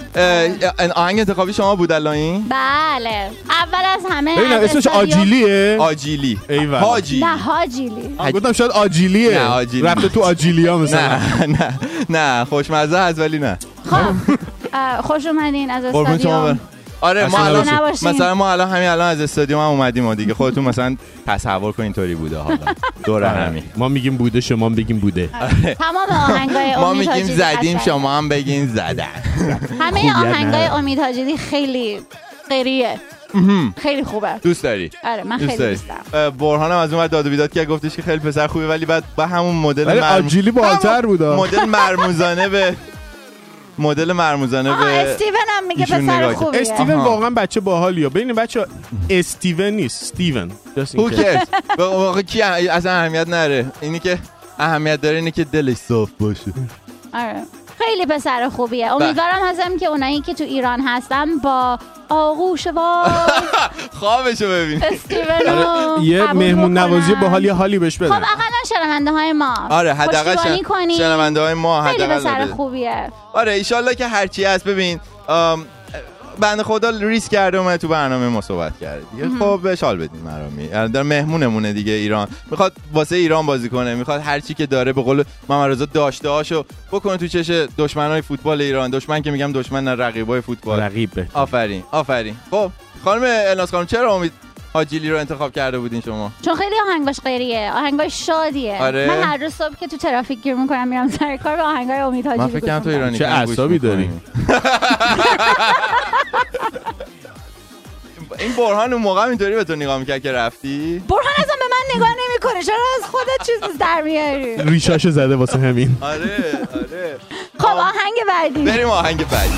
آهنگ انتخابی شما بود الان این؟ بله اول از همه ببین اسمش آجیلیه. آجیلی ایول. حاجی نه حاجیلی. گفتم شاید آجیلیه. نه آجیلی رفته تو آجیلیا مثلا. نه نه نه خوشمزه هست ولی نه. خب خوش اومدین از استادیوم. آره ما الان مثلا ما الان همین الان از استادیوم هم اومدیم و دیگه خودتون مثلا تصور کن اینطوری بوده حالا دور همین. ما میگیم بوده شما بگیم بوده. تمام آهنگای ما میگیم زدیم شما هم بگین زدن. همه آهنگای امید حاجیلی خیلی غریه. خیلی خوبه. دوست داری؟ آره من خیلی دوست دارم. برهان هم از اون داد و بیداد که گفتش که خیلی پسر خوبه ولی بعد با همون مدل آجیلی بالاتر بود. مدل مرموزانه به مدل مرموزانه به استیون هم میگه پسر خوبیه. استیون واقعا بچه باحالیه. ببین بچه استیون نیست استیون. Who cares؟ واقعا کی اصلا اهمیت نره. اینی که اهمیت داره اینه که دلش صاف باشه. آره خیلی پسر خوبیه. امیدوارم هستم که اونایی که تو ایران هستن با آغوش وای خوابشو ببین استیون یه مهمون نوازی باحال یه حالی بهش بده. خب اقلا شنونده های ما. آره حداقل شنونده های ما خیلی حداقل پسر خوبیه. آره ان شاء الله که هرچی هست. ببین بنده خدا ریسک کرده اومد تو برنامه ما صحبت کرده دیگه. خب بهش حال بدیم مرامی. در مهمونمونه دیگه. ایران میخواد واسه ایران بازی کنه. میخواد هر چی که داره به قول محمد رضا داشته هاشو بکنه تو چش دشمنای فوتبال ایران. دشمن که میگم دشمن نه رقیبای فوتبال. رقیب به. آفرین آفرین. خب خانم الناز خانم چرا امید حاجیلی رو انتخاب کرده بودین شما؟ چون خیلی آهنگاش غیریه. آهنگاش شادیه. آره؟ من هر روز صبح که تو ترافیک گیر میکنم میرم سر کار به آهنگای امید حاجیلی گوش میکنم. من فکر کنم تو ایرانی چه اعصابی داری. این برهان اون موقع اینطوری به تو نگاه میکرد که رفتی؟ برهان اصلا به من نگاه نمیکنه. چرا از خودت چیز در میاری؟ ریشاشو زده واسه همین. آره آره. خب آهنگ بعدی. بریم آهنگ بعدی.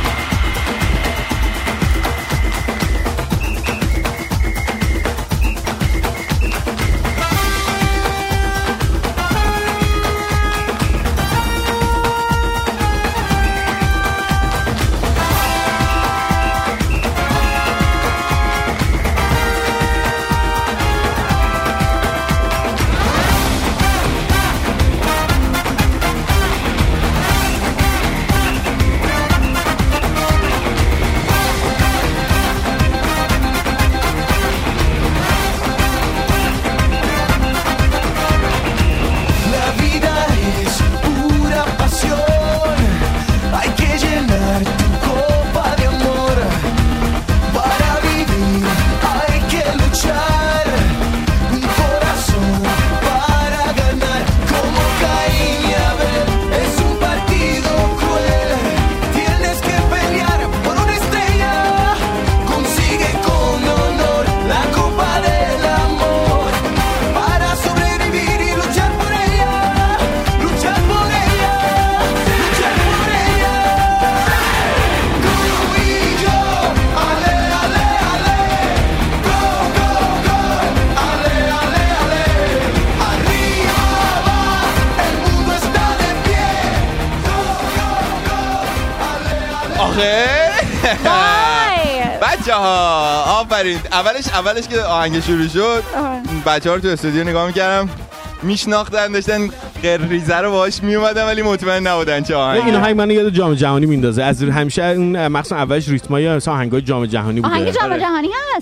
بچه ها آفرین. اولش اولش که آهنگ شروع شد بچه ها رو تو استودیو نگاه میکردم میشناختن داشتن قریزه رو باهاش میومدن ولی مطمئن نبودن چه آهنگی. این آهنگ منو یاد جام جهانی میندازه. از همیشه اون مخصوصا اولش ریتمای مثلا آهنگای جام جهانی بوده. آهنگ جام جهانی هست.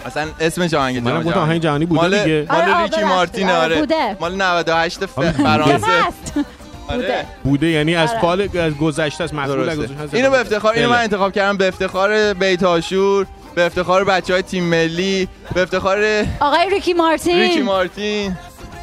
مثلا اسم جهانگیر منم گفتم آهنگ جهانی بوده مال دیگه. مال آره، ریکی آره، مارتین آره، آره بوده. مال نود و هشت ف- آره، فرانسه هست. بوده. بوده یعنی از آره. فال از گذشته است مسئول از درسته. گذشته. اینو به افتخار اینو من بله. انتخاب کردم به افتخار بیت آشور، به افتخار بچهای تیم ملی، به افتخار آقای ریکی مارتین. ریکی مارتین.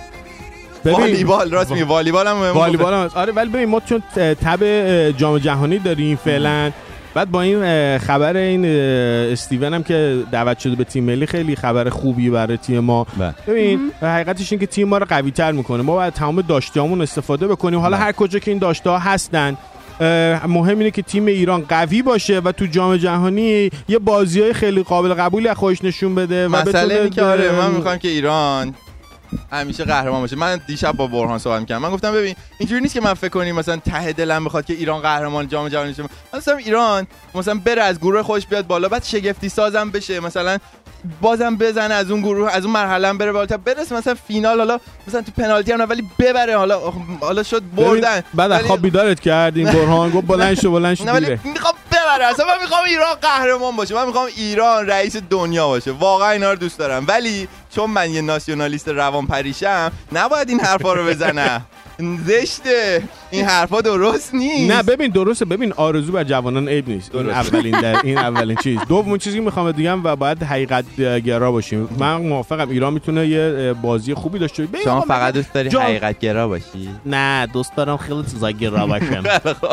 ببین والیبال راست میگه والیبال هم مهمه. والیبال هم آره ولی ببین ما چون تب جام جهانی داریم فعلا بعد با این خبر این استیون هم که دعوت شده به تیم ملی خیلی خبر خوبی برای تیم ما. ببین حقیقتش این که تیم ما رو قوی تر میکنه، ما باید تمام داشتهامون استفاده بکنیم. حالا هر کجا که این داشته ها هستن مهم اینه که تیم ایران قوی باشه و تو جام جهانی یه بازیای خیلی قابل قبولی از خودش نشون بده. مسئله اینه که آره من میخوام که ایران همیشه قهرمان باشه. من دیشب با برهان صحبت می‌کردم، من گفتم ببین اینجوری نیست که من فکر کنیم مثلا ته دلم بخواد که ایران قهرمان جام جهانی شه. مثلا ایران مثلا بره از گروه خودش بیاد بالا، بعد شگفتی سازم بشه، مثلا بازم بزنه از اون گروه از اون مرحله هم بره بالا تا برسه مثلا فینال، حالا مثلا تو پنالتی هم نه ولی ببره، حالا حالا شد بردن بعد از خواب بیدارت کردین برهان گفت بلند شو بلند شو نه ولی میخوام ببره. اصلا من میخوام ایران قهرمان باشه، من میخوام ایران رئیس دنیا باشه، واقعا اینا رو دوست دارم. ولی چون من یه ناسیونالیست روان پریشم نباید این حرفا رو بزنم. زشته این حرفا درست نیست. نه ببین درسته، ببین آرزو بر جوانان عیب نیست. این اولین در این اولین چیز. دومین چیزی که میخوام بگم و باید حقیقت گرا باشیم. من موافقم ایران میتونه یه بازی خوبی داشته باشه. شما فقط دوست داری حقیقت گرا باشی؟ نه دوست دارم خیلی چیزا گرا باشم.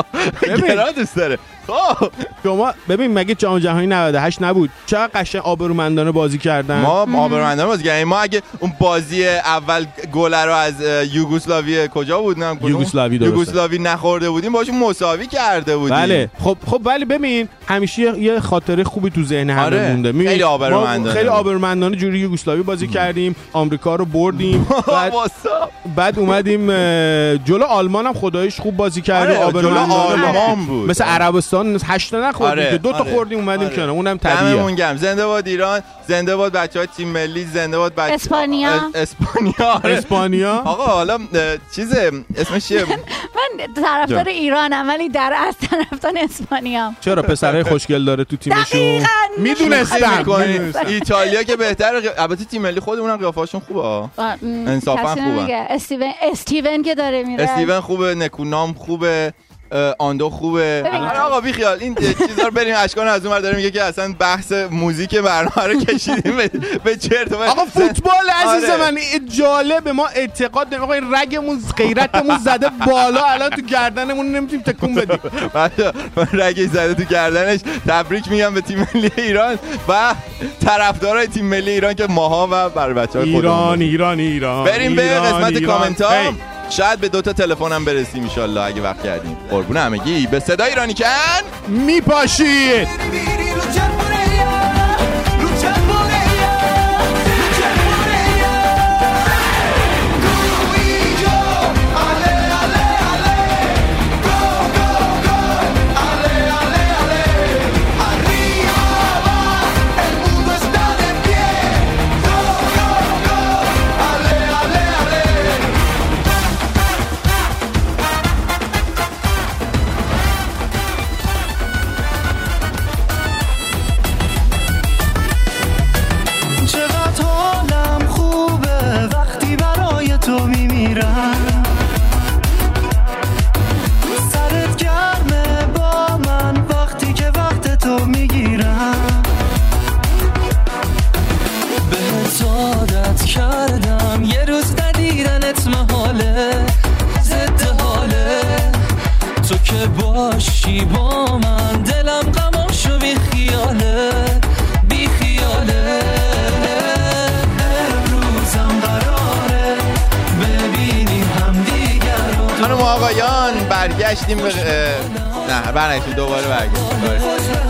گرا دوست داره. خب شما ببین مگه جام جهانی نود و هشت نبود؟ چقدر قشنگ آبرومندانه بازی کردن. ما آبرومندانه بازی کردیم. ما اگه اون بازی اول گل رو از یوگسلاوی کجا بود نه یوگسلاوی درسته یوگسلاوی نخورده بودیم باشون مساوی کرده بودیم. بله خب خب ولی ببین همیشه یه خاطره خوبی تو ذهن همه آره. مونده. خیلی آبرومندانه خیلی آبرومندانه جوری یوگسلاوی بازی کردیم، آمریکا رو بردیم، بعد, بعد اومدیم جلو آلمان هم خداییش خوب بازی کردیم. آره. آبرومندانه بود. مثل عربستان هشت تا نخوردیم آره. که دو تا آره. خوردیم اومدیم آره. کنار، اونم طبیعیه. دممون گرم. زنده باد ایران، زنده باد بچهای تیم ملی، زنده باد بچه اسپانیا. اسپانیا اسپانیا آقا حالا چیز اسمش چیه؟ من طرفدار ایرانم ولی در اصل طرفدار اسپانیا. چرا پسرای خوشگل داره تو تیمشون؟ میدونستم. ایتالیا که بهتره. البته تیم ملی خودمون هم قیافه‌شون خوبه. انصافا خوبه. استیون استیون که داره میره. استیون خوبه، نکونام خوبه، آندو خوبه. آقا بی خیال این چیزا رو بریم اشکان از اون ور داره میگه که اصلا بحث موزیک برنامه رو کشیدیم به چرت. آقا فوتبال عزیز من جالب، ما اعتقاد داریم آقا این رگمون غیرتمون زده بالا، الان تو گردنمون نمیتونیم تکون بدیم. بعد رگش زده تو گردنش. تبریک میگم به تیم ملی ایران و طرفدارای تیم ملی ایران که ماها و برای بچه‌های خودمون. ایران ایران ایران. بریم به قسمت کامنت ها. شاید به دوتا تلفن هم برسیم ان شاءالله اگه وقت کردیم. قربون همگی به صدای ایرانی کن میپاشید. کردم یه روز ندیدنت محاله، ضد حاله تو که باشی با من دلم غماشو بی خیاله بی خیاله. امروزم قراره ببینی هم دیگر رو. خانم آقایان برگشتیم به نه برنگشتیم دوباره برگشتیم.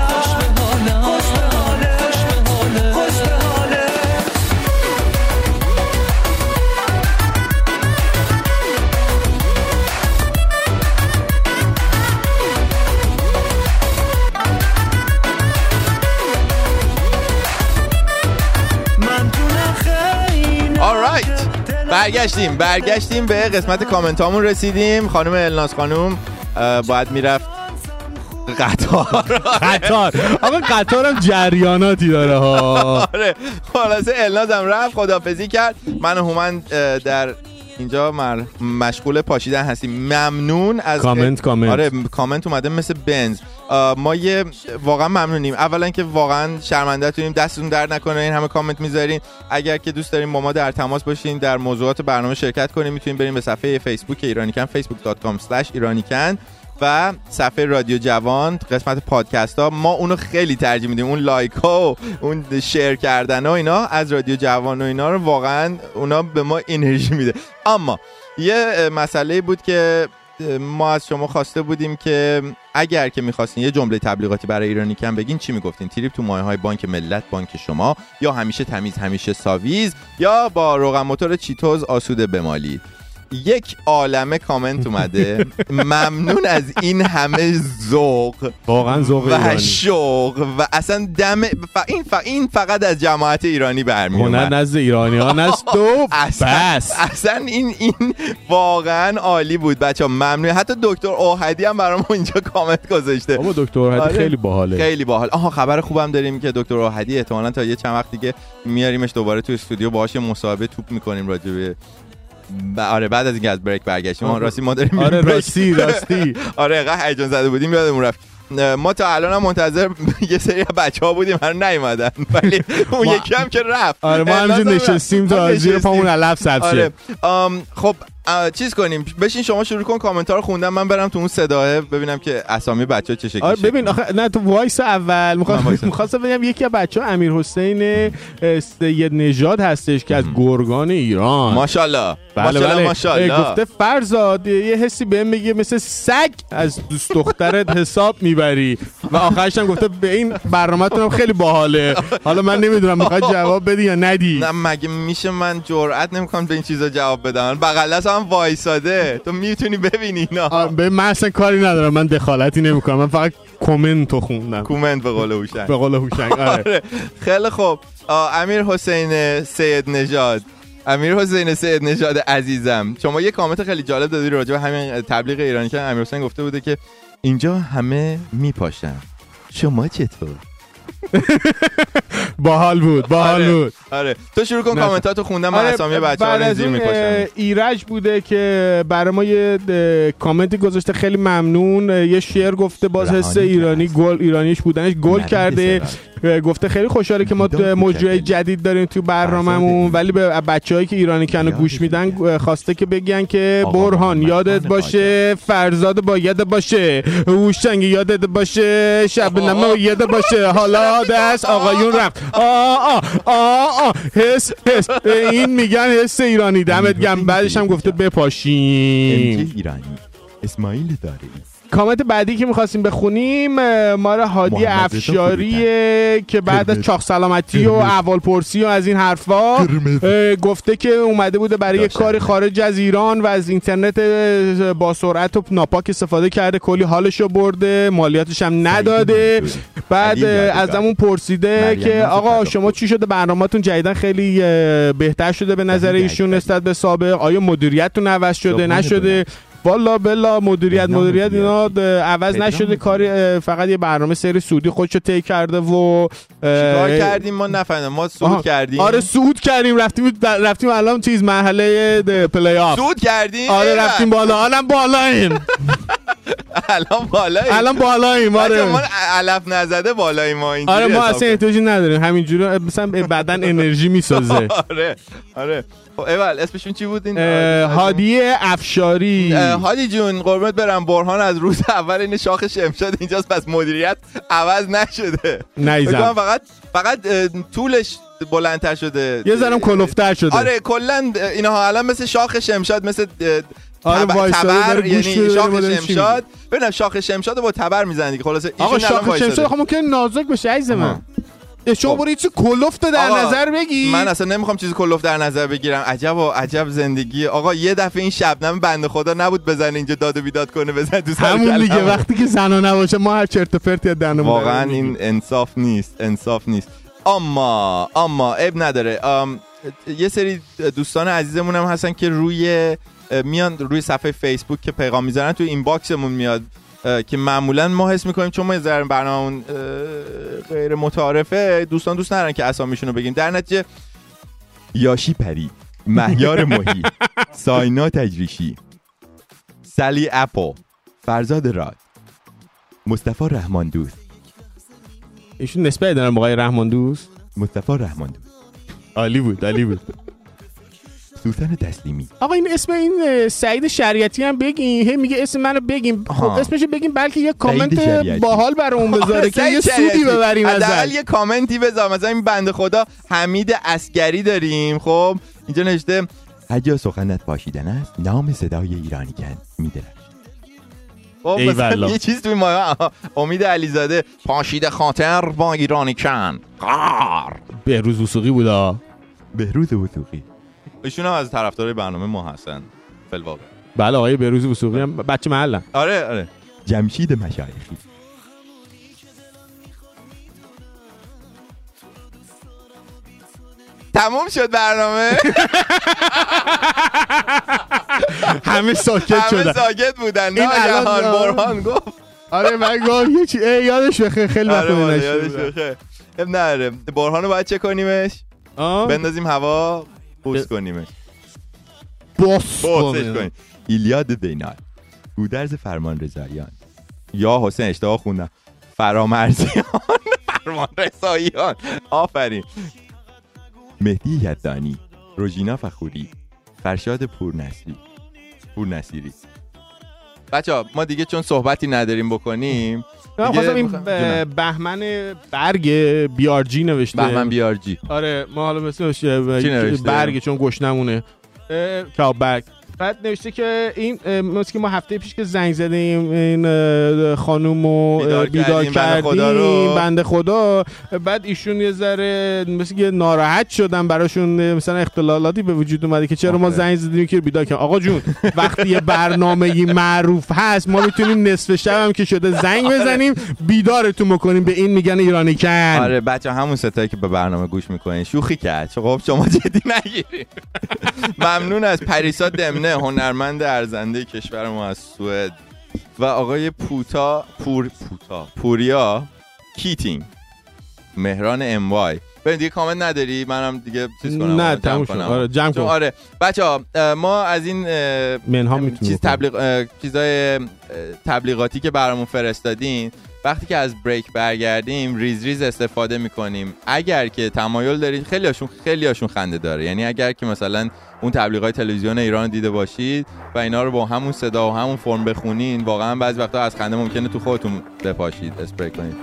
برگشتیم برگشتیم به قسمت کامنت هامون رسیدیم. خانم الناز خانم باید میرفت قطار قطار آقا قطارم جریاناتی داره ها. آره خلاصه النازم رفت خدافظی کرد. من و هومن در اینجا مر... مشغول پاشیدن هستیم. ممنون از کامنت کامنت. آره کامنت اومده مثل بنز. ما یه واقعا ممنونیم. اولا که واقعا شرمنده‌تونیم، دستتون درد نکنه این همه کامنت میذارین. اگر که دوست دارین با ما در تماس باشین، در موضوعات برنامه شرکت کنین، میتونین بریم به صفحه فیسبوک ایرانیکن facebook dot com slash ایرانیکن و صفحه رادیو جوان قسمت پادکست ها. ما اونو خیلی ترجیح میدیم، اون لایک ها و اون شیر کردن ها اینا از رادیو جوان و اینا رو واقعا اونا به ما انرژی میده. اما یه مسئله بود که ما از شما خواسته بودیم که اگر که میخواستین یه جمله تبلیغاتی برای ایرانیکن بگین چی میگفتین؟ تریپ تو مایه های بانک ملت، بانک شما، یا همیشه تمیز همیشه ساویز، یا با روغن موتور چیتوز آسوده بمالید. یک عالمه کامنت اومده. ممنون از این همه ذوق، واقعا ذوق و شوق و اصلا دم ف... این, ف... این فقط از جماعت ایرانی برمی اومد. هنر نزد ایرانی ها نست و بس. اصلا این این واقعا عالی بود بچه ها. ممنون. حتی دکتر اوحدی هم برام اینجا کامنت گذاشته. بابا دکتر اوحدی آره. خیلی باحاله، خیلی باحال. آها خبر خوبم داریم که دکتر اوحدی احتمالاً تا یه چند وقت دیگه میاریمش دوباره تو استودیو، باهاش مصاحبه توپ میکنیم راجع به ب... آره بعد از اینکه از بریک برگشتیم. ما راستی ما داریم آره راستی راستی آره اینقدر هیجان زده بودیم یادمون رفت. ما تا الان هم منتظر یه سری بچه‌ها بودیم هنوز نیومدن، ولی اون ما... یکی هم که رفت. آره ما همینجور نشستیم تا زیر پامون علف ثبت شه. آره خب چیز کنیم، بشین شما شروع کن کامنت‌ها رو خوندن، من برم تو اون صداه ببینم که اسامی بچه‌ها چه شکلی. آره ببین آخه نه تو وایس اول می‌خواستم می‌خواستم ببینم یکی از بچه‌ها امیر حسین سید نژاد هستش که از گرگان ایران. ماشاءالله بله ماشاءالله بله. ماشاءالله. گفته فرزاد یه حسی بهم میگه مثل سگ از دوست دخترت حساب میبری و آخرش هم گفته به این برنامه‌تون خیلی باحاله. حالا من نمیدونم میخواد جواب بدی یا ندی. نه مگه میشه من جرئت نمیکنم به این چیزا جواب بدم؟ بغلش هم وایساده، تو میتونی ببینی اینا. به من اصلا کاری ندارم، من دخالتی نمیکنم، من فقط کامنت رو خوندم. کامنت به قول هوشنگ. به قول هوشنگ آره. خیلی خوب. امیر حسین سید نژاد، امیر حسین سید نژاد عزیزم، شما یه کامنت خیلی جالب دادی راجع به همین تبلیغ ایرانیکن. امیر حسین گفته بوده که اینجا همه میپاشن، شما چطور؟ باحال بود باحال آره. بود آره تو شروع کن کامنتاتو خوندم. من آره اسامی بچه‌ها رو زیر میپاشم. ایرج بوده که برای ما یه کامنتی گذاشته، خیلی ممنون. یه شعر گفته باز حس ایرانی گل ایرانیش بودنش گل کرده. گفته خیلی خوشحاله که ما موضوع جدید داریم تو برنامه‌مون، ولی به بچه‌هایی که ایرانیکن گوش میدن خواسته که بگن که برهان یادت باشه، فرزاد باید باشه، هوشنگ یادت باشه، شبنم یادت باشه، حالا دست آقایون رفت. آ آ آ آ حس حس این میگن حس ایرانی. دمت گرم. بعدش هم گفته بپاشیم ایرانی اسماعیل داره. کامنت بعدی که می‌خواستیم بخونیم مال هادی افشاریه که بعد از چاق سلامتی و احوالپرسی و از این حرفا گفته که اومده بوده برای یک کاری خارج از ایران و از اینترنت با سرعت و ناپاک استفاده کرده، کلی حالشو برده، مالیاتش هم نداده. بعد ازمون پرسیده که آقا شما چی شده، برنامه‌تون جدیدن خیلی بهتر شده به نظر ایشون نسبت به سابق، آیا مدیریتتون عوض شده نشده؟ والا بلا مدیریت مدیریت اینا عوض نشده، کاری فقط یه برنامه سری سعودی خودشو طی کرده و چیکار کردیم ما نفهمیدم. ما صعود کردیم. آره صعود کردیم، رفتیم رفتیم الان چیز مرحله پلی آف صعود کردیم. آره رفتیم بالا. الان بالاییم الان بالاییم الان بالاییم آره ما علف نزده بالاییم ما اینجوری. آره ما اصلا احتیاجی نداریم، همینجوری مثلا بدن انرژی میسازه. آره آره. خب اول اسمشون چی بود این؟ هادی افشاری. هادی جون قربونت برم، برهان از روز اول این شاخ شمشاد اینجاست، پس مدیریت عوض نشده. نیزم فقط فقط طولش بلندتر شده، یه ذره کلفتر شده. آره کلا اینها الان مثل شاخ شمشاد، مثل آره تبر، یعنی شاخ شمشاد. ببینم شاخ شمشاد با تبر میزنن دیگه. خلاصه آقا شاخ شمشاد خب ممکنه نازک بشه عزیز من. شما برید چه کلفت در نظر بگی؟ من اصلا نمیخوام چیزی کلفت در نظر بگیرم. عجب و عجب زندگی. آقا یه دفعه این شبنم بنده خدا نبود بزنه اینجا داد و بیداد کنه، بزنه تو سر همون دیگه. وقتی که زنا نباشه ما هر چرت و پرتی از دهنمون. واقعا این انصاف نیست، انصاف نیست. اما اما اب نداره. یه سری دوستان عزیزمون هم هستن که روی میان روی صفحه فیسبوک که پیغام میذارن تو این باکسمون میاد که معمولا ما حس میکنیم چون ما ذره برنامه غیر متعارفه، دوستان دوست ندارن که اسامیشون رو بگیم. در نتیجه یاشی پری، مهیار ماهی، ساینا تجریشی، سلی اپو، فرزاد راد، مصطفی رحمان دوست. ایشون نسبت دارن آقای رحمان دوست. مصطفی رحمان دوست عالی بود، عالی بود. سوسن تسلیمی. آقا این اسم این سعید شریعتی هم بگین، هی میگه اسم منو بگین. خب اسمشو بگین بلکه یه کامنت باحال برامون بذاره که یه سودی ببریم ازش. حداقل یه کامنتی بذار. مثلا این بنده خدا حمید عسگری داریم، خب اینجا نوشته هجا سخنت پاشیدن است، نام صدای ایرانی کن میدرخش. خب مثلا یه چیز توی ما. امید علیزاده پاشیده خاطر با ایرانی کن قار. بهروز وثوقی بودا. بهروز وثوقی ایشون هم از طرفدارای برنامه ما هستن فی‌الواقع. بله آقای بهروز وثوقی هم بچه محلن. آره آره. جمشید مشایخی. تموم شد برنامه. همه ساکت شدن. همه ساکت بودن. ناگهان برهان گفت آره من گفت یه چی یادش بخیر خیلی وقت نشه. یادش بخیر. نه برهانو باید چه کنیمش؟ بندازیم هوا، بوس کنیمش. بوس کنیم. ایلیاد دینار، گودرز فرمان رضاییان، یا حسین اشتباه خوندم، فرامرزیان، فرمان رضاییان، آفرین، مهدی یزدانی، روژینا فخوری، فرشاد پورنصیری. پورنصیری. بچه‌ها ما دیگه چون صحبتی نداریم بکنیم، من خواستم این بهمن برگ بی آر جی نوشته. بهمن بی آر جی. آره ما حالا مثل برگ چون گشنمونه کاب برگ. بعد نوشته که این مثل که ما هفته پیش که زنگ زدیم این خانومو بیدار, بیدار کردیم بنده, بنده خدا، بعد ایشون یه ذره مثل که ناراحت شدن، براشون مثلا اختلالاتی به وجود اومده که چرا ما زنگ زدیم که بیدار کنیم. آقا جون وقتی یه برنامه‌ای معروف هست ما میتونیم نصف شب هم که شده زنگ بزنیم بیدارتون بکنیم. به این میگن ایرانی کن. آره بچا همون ستایی که به برنامه گوش میکنین شوخی کرد. خب شما جدی نگیرید. ممنون از پریسا دمنه، هنرمند ارزنده کشور ما از سوئد، و آقای پوتا پور پوتا پوریا کیتینگ، مهران ام وای. ببین دیگه کامنت نداری؟ منم دیگه چیز کنم. نه تموم شد. آره جمع کن. آره بچا ما از این منها میتونیم چیز تبلیغ چیزای تبلیغاتی که برامون فرستادین وقتی که از بریک برگردیم ریز ریز استفاده میکنیم. اگر که تمایل دارید، خیلی هاشون خیلی هاشون خنده داره، یعنی اگر که مثلا اون تبلیغات تلویزیون ایران دیده باشید و اینا رو با همون صدا و همون فرم بخونین، واقعا بعضی وقتا از خنده ممکنه تو خودتون بپاشید، اسپری کنید.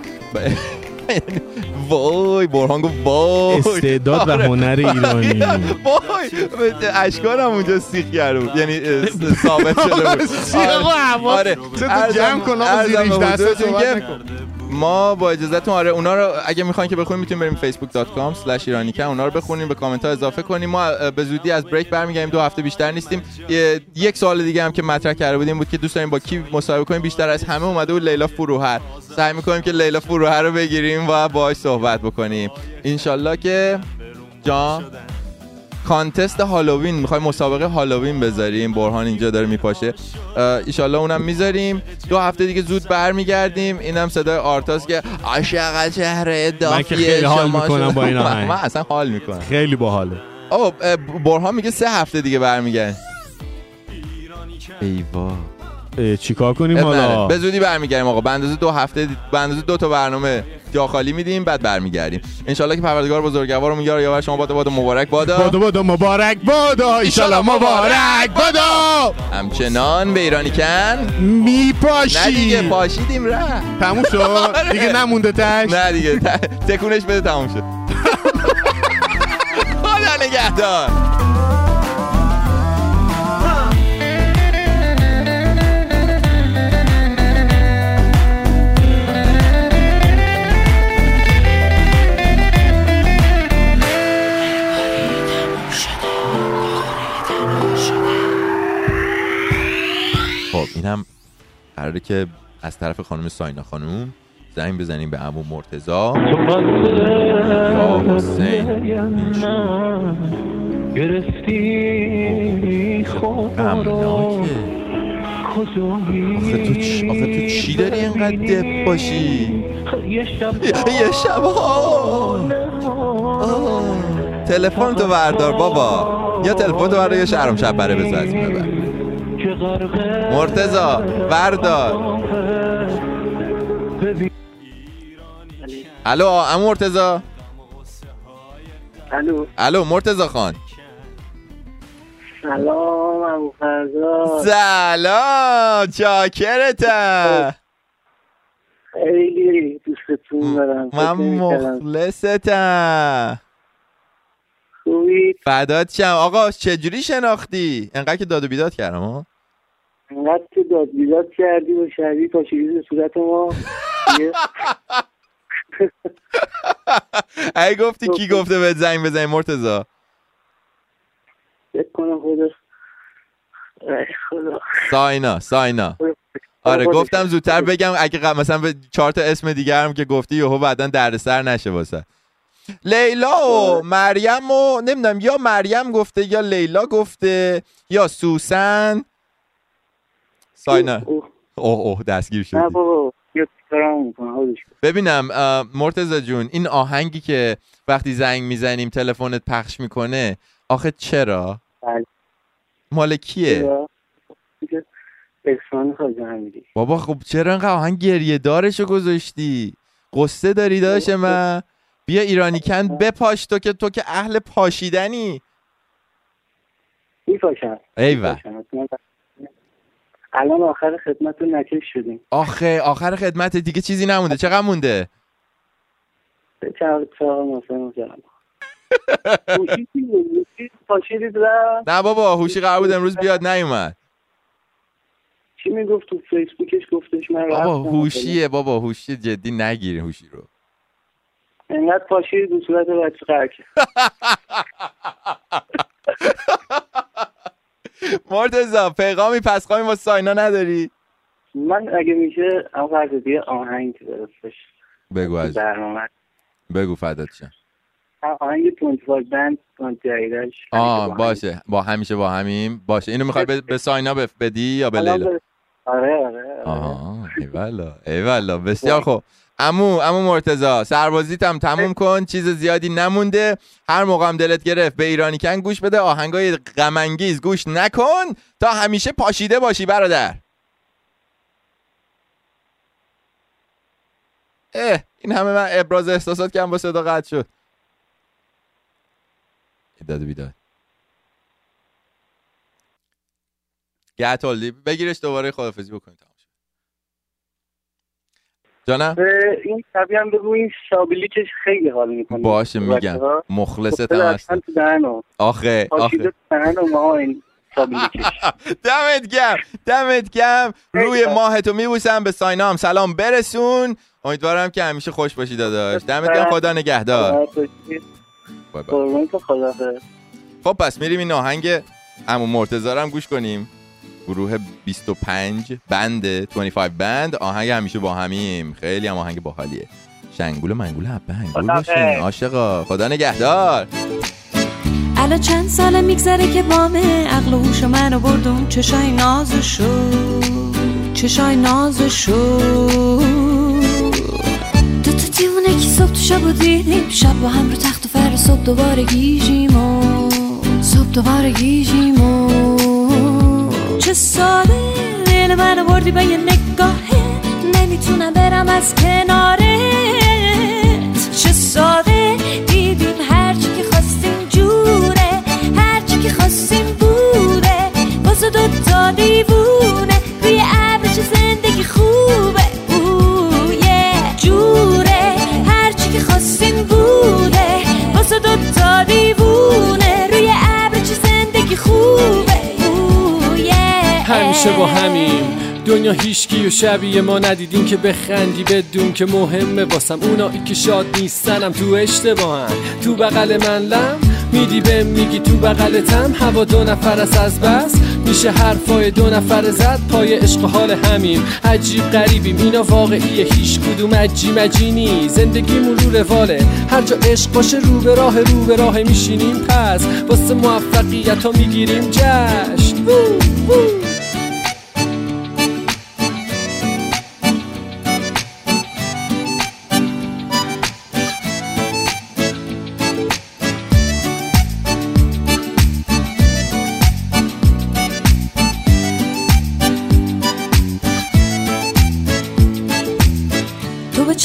وای برهان گفت وای استعداد و هنر ایرانی. وای اشکانم اونجا سیخ کرده بود، یعنی ثابت شده بود. آره جمع کن آقا زیرش دستتون نکن. ما با اجازهتون آره اونا رو اگه میخواین که بخونیم میتونیم بریم فیسبوک دات کام اسلش ایرانیکن اونا رو بخونیم، به کامنت ها اضافه کنیم. ما به زودی از بریک برمیگردیم، دو هفته بیشتر نیستیم. یک سوال دیگه هم که مطرح کرده بودیم بود که دوست داریم با کی مصاحبه کنیم، بیشتر از همه اومده بود لیلا فروهر. سعی میکنیم که لیلا فروهر رو بگیریم و باهاش صحبت بکنیم ان شاءالله. که جان کانتست هالووین میخوایم مسابقه هالووین بذاریم، برهان اینجا داره میپاشه، ان شاءالله اونم میذاریم. دو هفته دیگه زود برمیگردیم. اینم صدای آرتاس که عاشق شهر دافیه. من که خیلی حال میکنم با این آهنگ. من اصلا حال میکنم، خیلی باحاله. آقا برهان میگه سه هفته دیگه برمیگردیم. ایوا چیکار کنیم حالا؟ به زودی برمیگردیم آقا. به اندازه دو هفته به اندازه دو تا برنامه جا خالی میدیم بعد برمیگردیم ان شاءالله. که پروردگار بزرگوار و میگار یاور شما بادا بادا مبارک بادا بادا بادا مبارک بادا ان شاءالله مبارک بادا. همچنان به ایرانی کن میپاشی. نه دیگه پاشیدیم راه تموم شد دیگه نمونده تاش. نه دیگه تکونش بده تموم شد. خدا نگهدار. خب اینم قراره که از طرف خانم ساینا خانم زنگ بزنیم به عمو مرتضی یا حسین گرفتی خورو آخه تو چ... آخه تو چی داری اینقدر دپ باشی؟ یه شب ها تلفن تو بردار بابا، یا تلفن تو بردار یا شهرام شب بره بزن از این ببر. مرتضی بردار. الو عمو مرتضی. الو الو مرتضی خان. سلام ابو فرزاد. سلام چاکرتم. خیلی دوستتون دارم. من مخلصتم. خوبی؟ فدات شم. آقا چجوری شناختی؟ انقدر که داد و بیداد کردم ها. انقدر که داد بیداد کردی و شبیه پاشیدی صورت ما. ای گفتی کی گفته بهت زنگ بزنی مرتضی؟ فکر کنم خودش. ای خدا. ساینا ساینا. آره گفتم زودتر بگم اگه مثلا به چهار تا اسم دیگه هم که گفتی یهو بعدن دردسر نشه واسه. لیلا و مریم و نمیدونم یا مریم گفته یا لیلا گفته یا سوسن. ساینا. اوه اوه دستگیر شدی. نه بابا ببینم مرتضی جون، این آهنگی که وقتی زنگ میزنیم تلفنت پخش میکنه آخه چرا؟ بله. مال کیه؟ احسان خواجه حمیدی. بابا خب چرا اینقدر آهنگ گریه دارشو گذاشتی؟ قصه داری داداش من؟ بیا ایرانی کن بپاش، تو که تو که اهل پاشیدنی. میپاشم. ایوه. الان آخر خدمت رو نکش شدیم. آخه آخر خدمت دیگه چیزی نمونده. چقدر مونده؟ چهار چهار ماسه مجرم. هوشی پاشیدید را؟ نه بابا هوشی قرار بود امروز بیاد نیومد. چی میگفت تو فیسبوکش گفتش من بابا هوشیه بابا هوشی جدی نگیری هوشی رو. اینقدر پاشید دو صورت بچه قرک. مرتضی پیغامی پس خواهیم با ساینا نداری؟ من اگه میشه اما فرضی آهنگ درستش بگو از برنامه بگو فدات شم. آهنگ بیست و پنج بند کنتیایدش. آه باشه با همیشه با همیم باشه. اینو میخوای به ساینا بدی یا به لیلا؟ آره آره آها ایوالا ایوالا بسیار خوب. عمو عمو مرتضی سربازیت هم تموم کن، چیز زیادی نمونده. هر موقع هم دلت گرفت به ایرانی کن گوش بده، آهنگای غم انگیز گوش نکن تا همیشه پاشیده باشی برادر. اه این همه من ابراز احساسات کردم با صدا قطع شد. داد بیداد گهتالدی بگیرش دوباره خدافظی بکنید. جانم این شبیه هم بگو این شابلیکش خیلی حال میکنه. باشه میگم مخلصتم هستم. آخه آخه دمت گرم دمت گرم. روی ماهتو میبوسم. به ساینا هم سلام برسون. امیدوارم که همیشه خوش باشی داداش. دمت گرم. خدا نگهدار. خب پس میریم این آهنگ عمو مرتضی رو هم گوش کنیم. گروه بیست و پنج بند بیست و پنج بند. آهنگ همیشه با همیم. خیلی هم آهنگ باحالیه. شنگول منگول حبه هنگول باشین عاشقا. خدا نگهدار. الان چند ساله میگذره که بامه عقل و هوش منو بردم چشای نازشو چشای نازشو دو تا دیونه که صبح تو شب و دیدیم شب با هم رو تخت و فر صبح دوباره گیجیم و صبح دوباره گیجیم و چه ساله دل منو بردی به یه نگاهه نمیتونم برم از کنارت. چه ساده دیدیم هرچی که خواستیم جوره هرچی که خواستیم بوده واسه دوتا دیوونه روی ابر چه زندگی خوبه اوه جوره هرچی که خواستیم بوده واسه دوتا دیوونه روی ابر چه زندگی خوبه اوه همیشه با همیم دنیا هیچکی و شبیه ما ندیدیم که بخندی بدون که مهمه واسم اونایی که شاد نیستنم تو اشتباهن. تو بغل من لم میدی بهم میگی تو بغلتم هوا دو نفر است از بس میشه حرفای دو نفر زد پای عشق حال همیم. عجیب غریبیم اینا واقعیه هیچ کدوم عجی مجینی زندگیمون رو رواله هر جا عشق باشه رو به راه رو به راه میشینیم پس واسه موفقیت ها میگیریم جشن. وو وو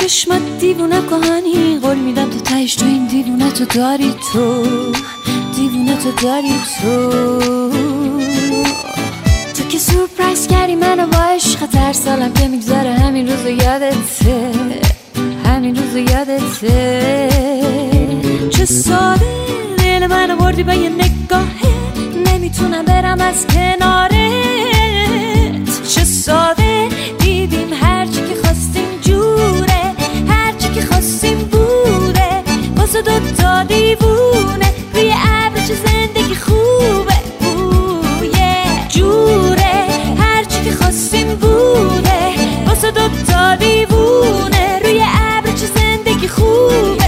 چشمت دیوونه کهانی، قول میدم تو تهش تو این دیوونه تو داری تو، دیوونه تو داری تو. تو که سورپرایز کردی منو با عشق، هر سالم که میگذره همین روزو یادته، همین روزو یادته. چه ساده دل منو بردی با یه نگاهه، نمیتونم برم از کنارت. چه ساده دیدیم هرچی که خواستیم جوره، هرچی که خواستیم بوده، واسه دوتا دیوونه روی ابر چه زندگی خوبه. اوه جوره هرچی که خواستیم بوده، واسه دوتا دیوونه روی ابر چه زندگی خوبه.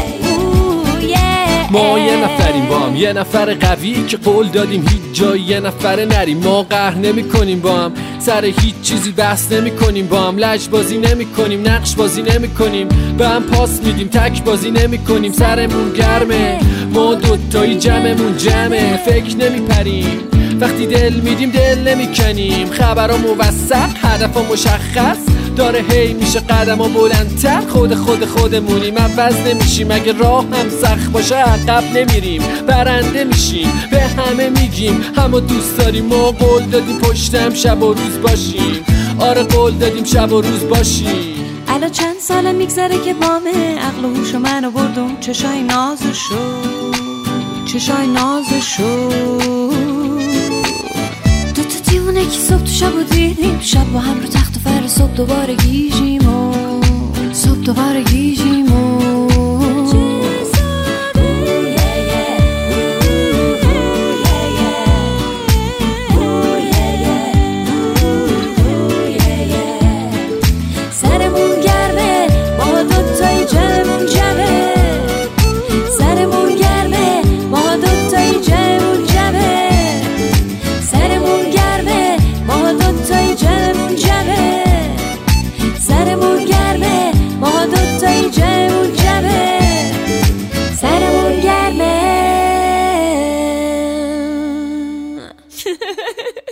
ما یه نفریم با هم، یه نفر قوی که قول دادیم هیچ جایی یه نفر نریم. ما قهر نمی کنیم با هم، سر هیچ چیزی بحث نمی کنیم با هم. لج بازی نمی کنیم، نقش بازی نمی کنیم، به هم پاس میدیم، تک بازی نمی کنیم. سرمون گرمه، ما دوتایی جمعمون جمعه. فکر نمی پریم، وقتی دل میدیم دل نمی کنیم. خبرها موثق، هدفها مشخص داره، هی میشه قدم ها بلندتر. خود خود خودمونیم، عوض نمیشیم. اگه راه هم سخت باشه عقب نمیریم، برنده میشیم. به همه میگیم همو دوست داریم. ما قول دادیم پشتم شب و روز باشیم. آره قول دادیم شب و روز باشیم. الان چند ساله میگذره که بامه، عقل و هوش منو بردم چشای نازشو، چشای نازشو. دو تا دیوونه که صبح تو شب و دیدیم، شب با هم رو تخت و فر، صبح دوباره گیجیم و صبح دوباره گیجیم و سرمون گرمه، ما دوتایی جمعمون جمعه. سرمون گرمه، ما دوتایی جمعمون جمعه. سرمون گرمه، ما دوتایی جمعمون جمعه. سرمون گرمه، ما دوتایی جمعمون جمعه. سرمون گرمه.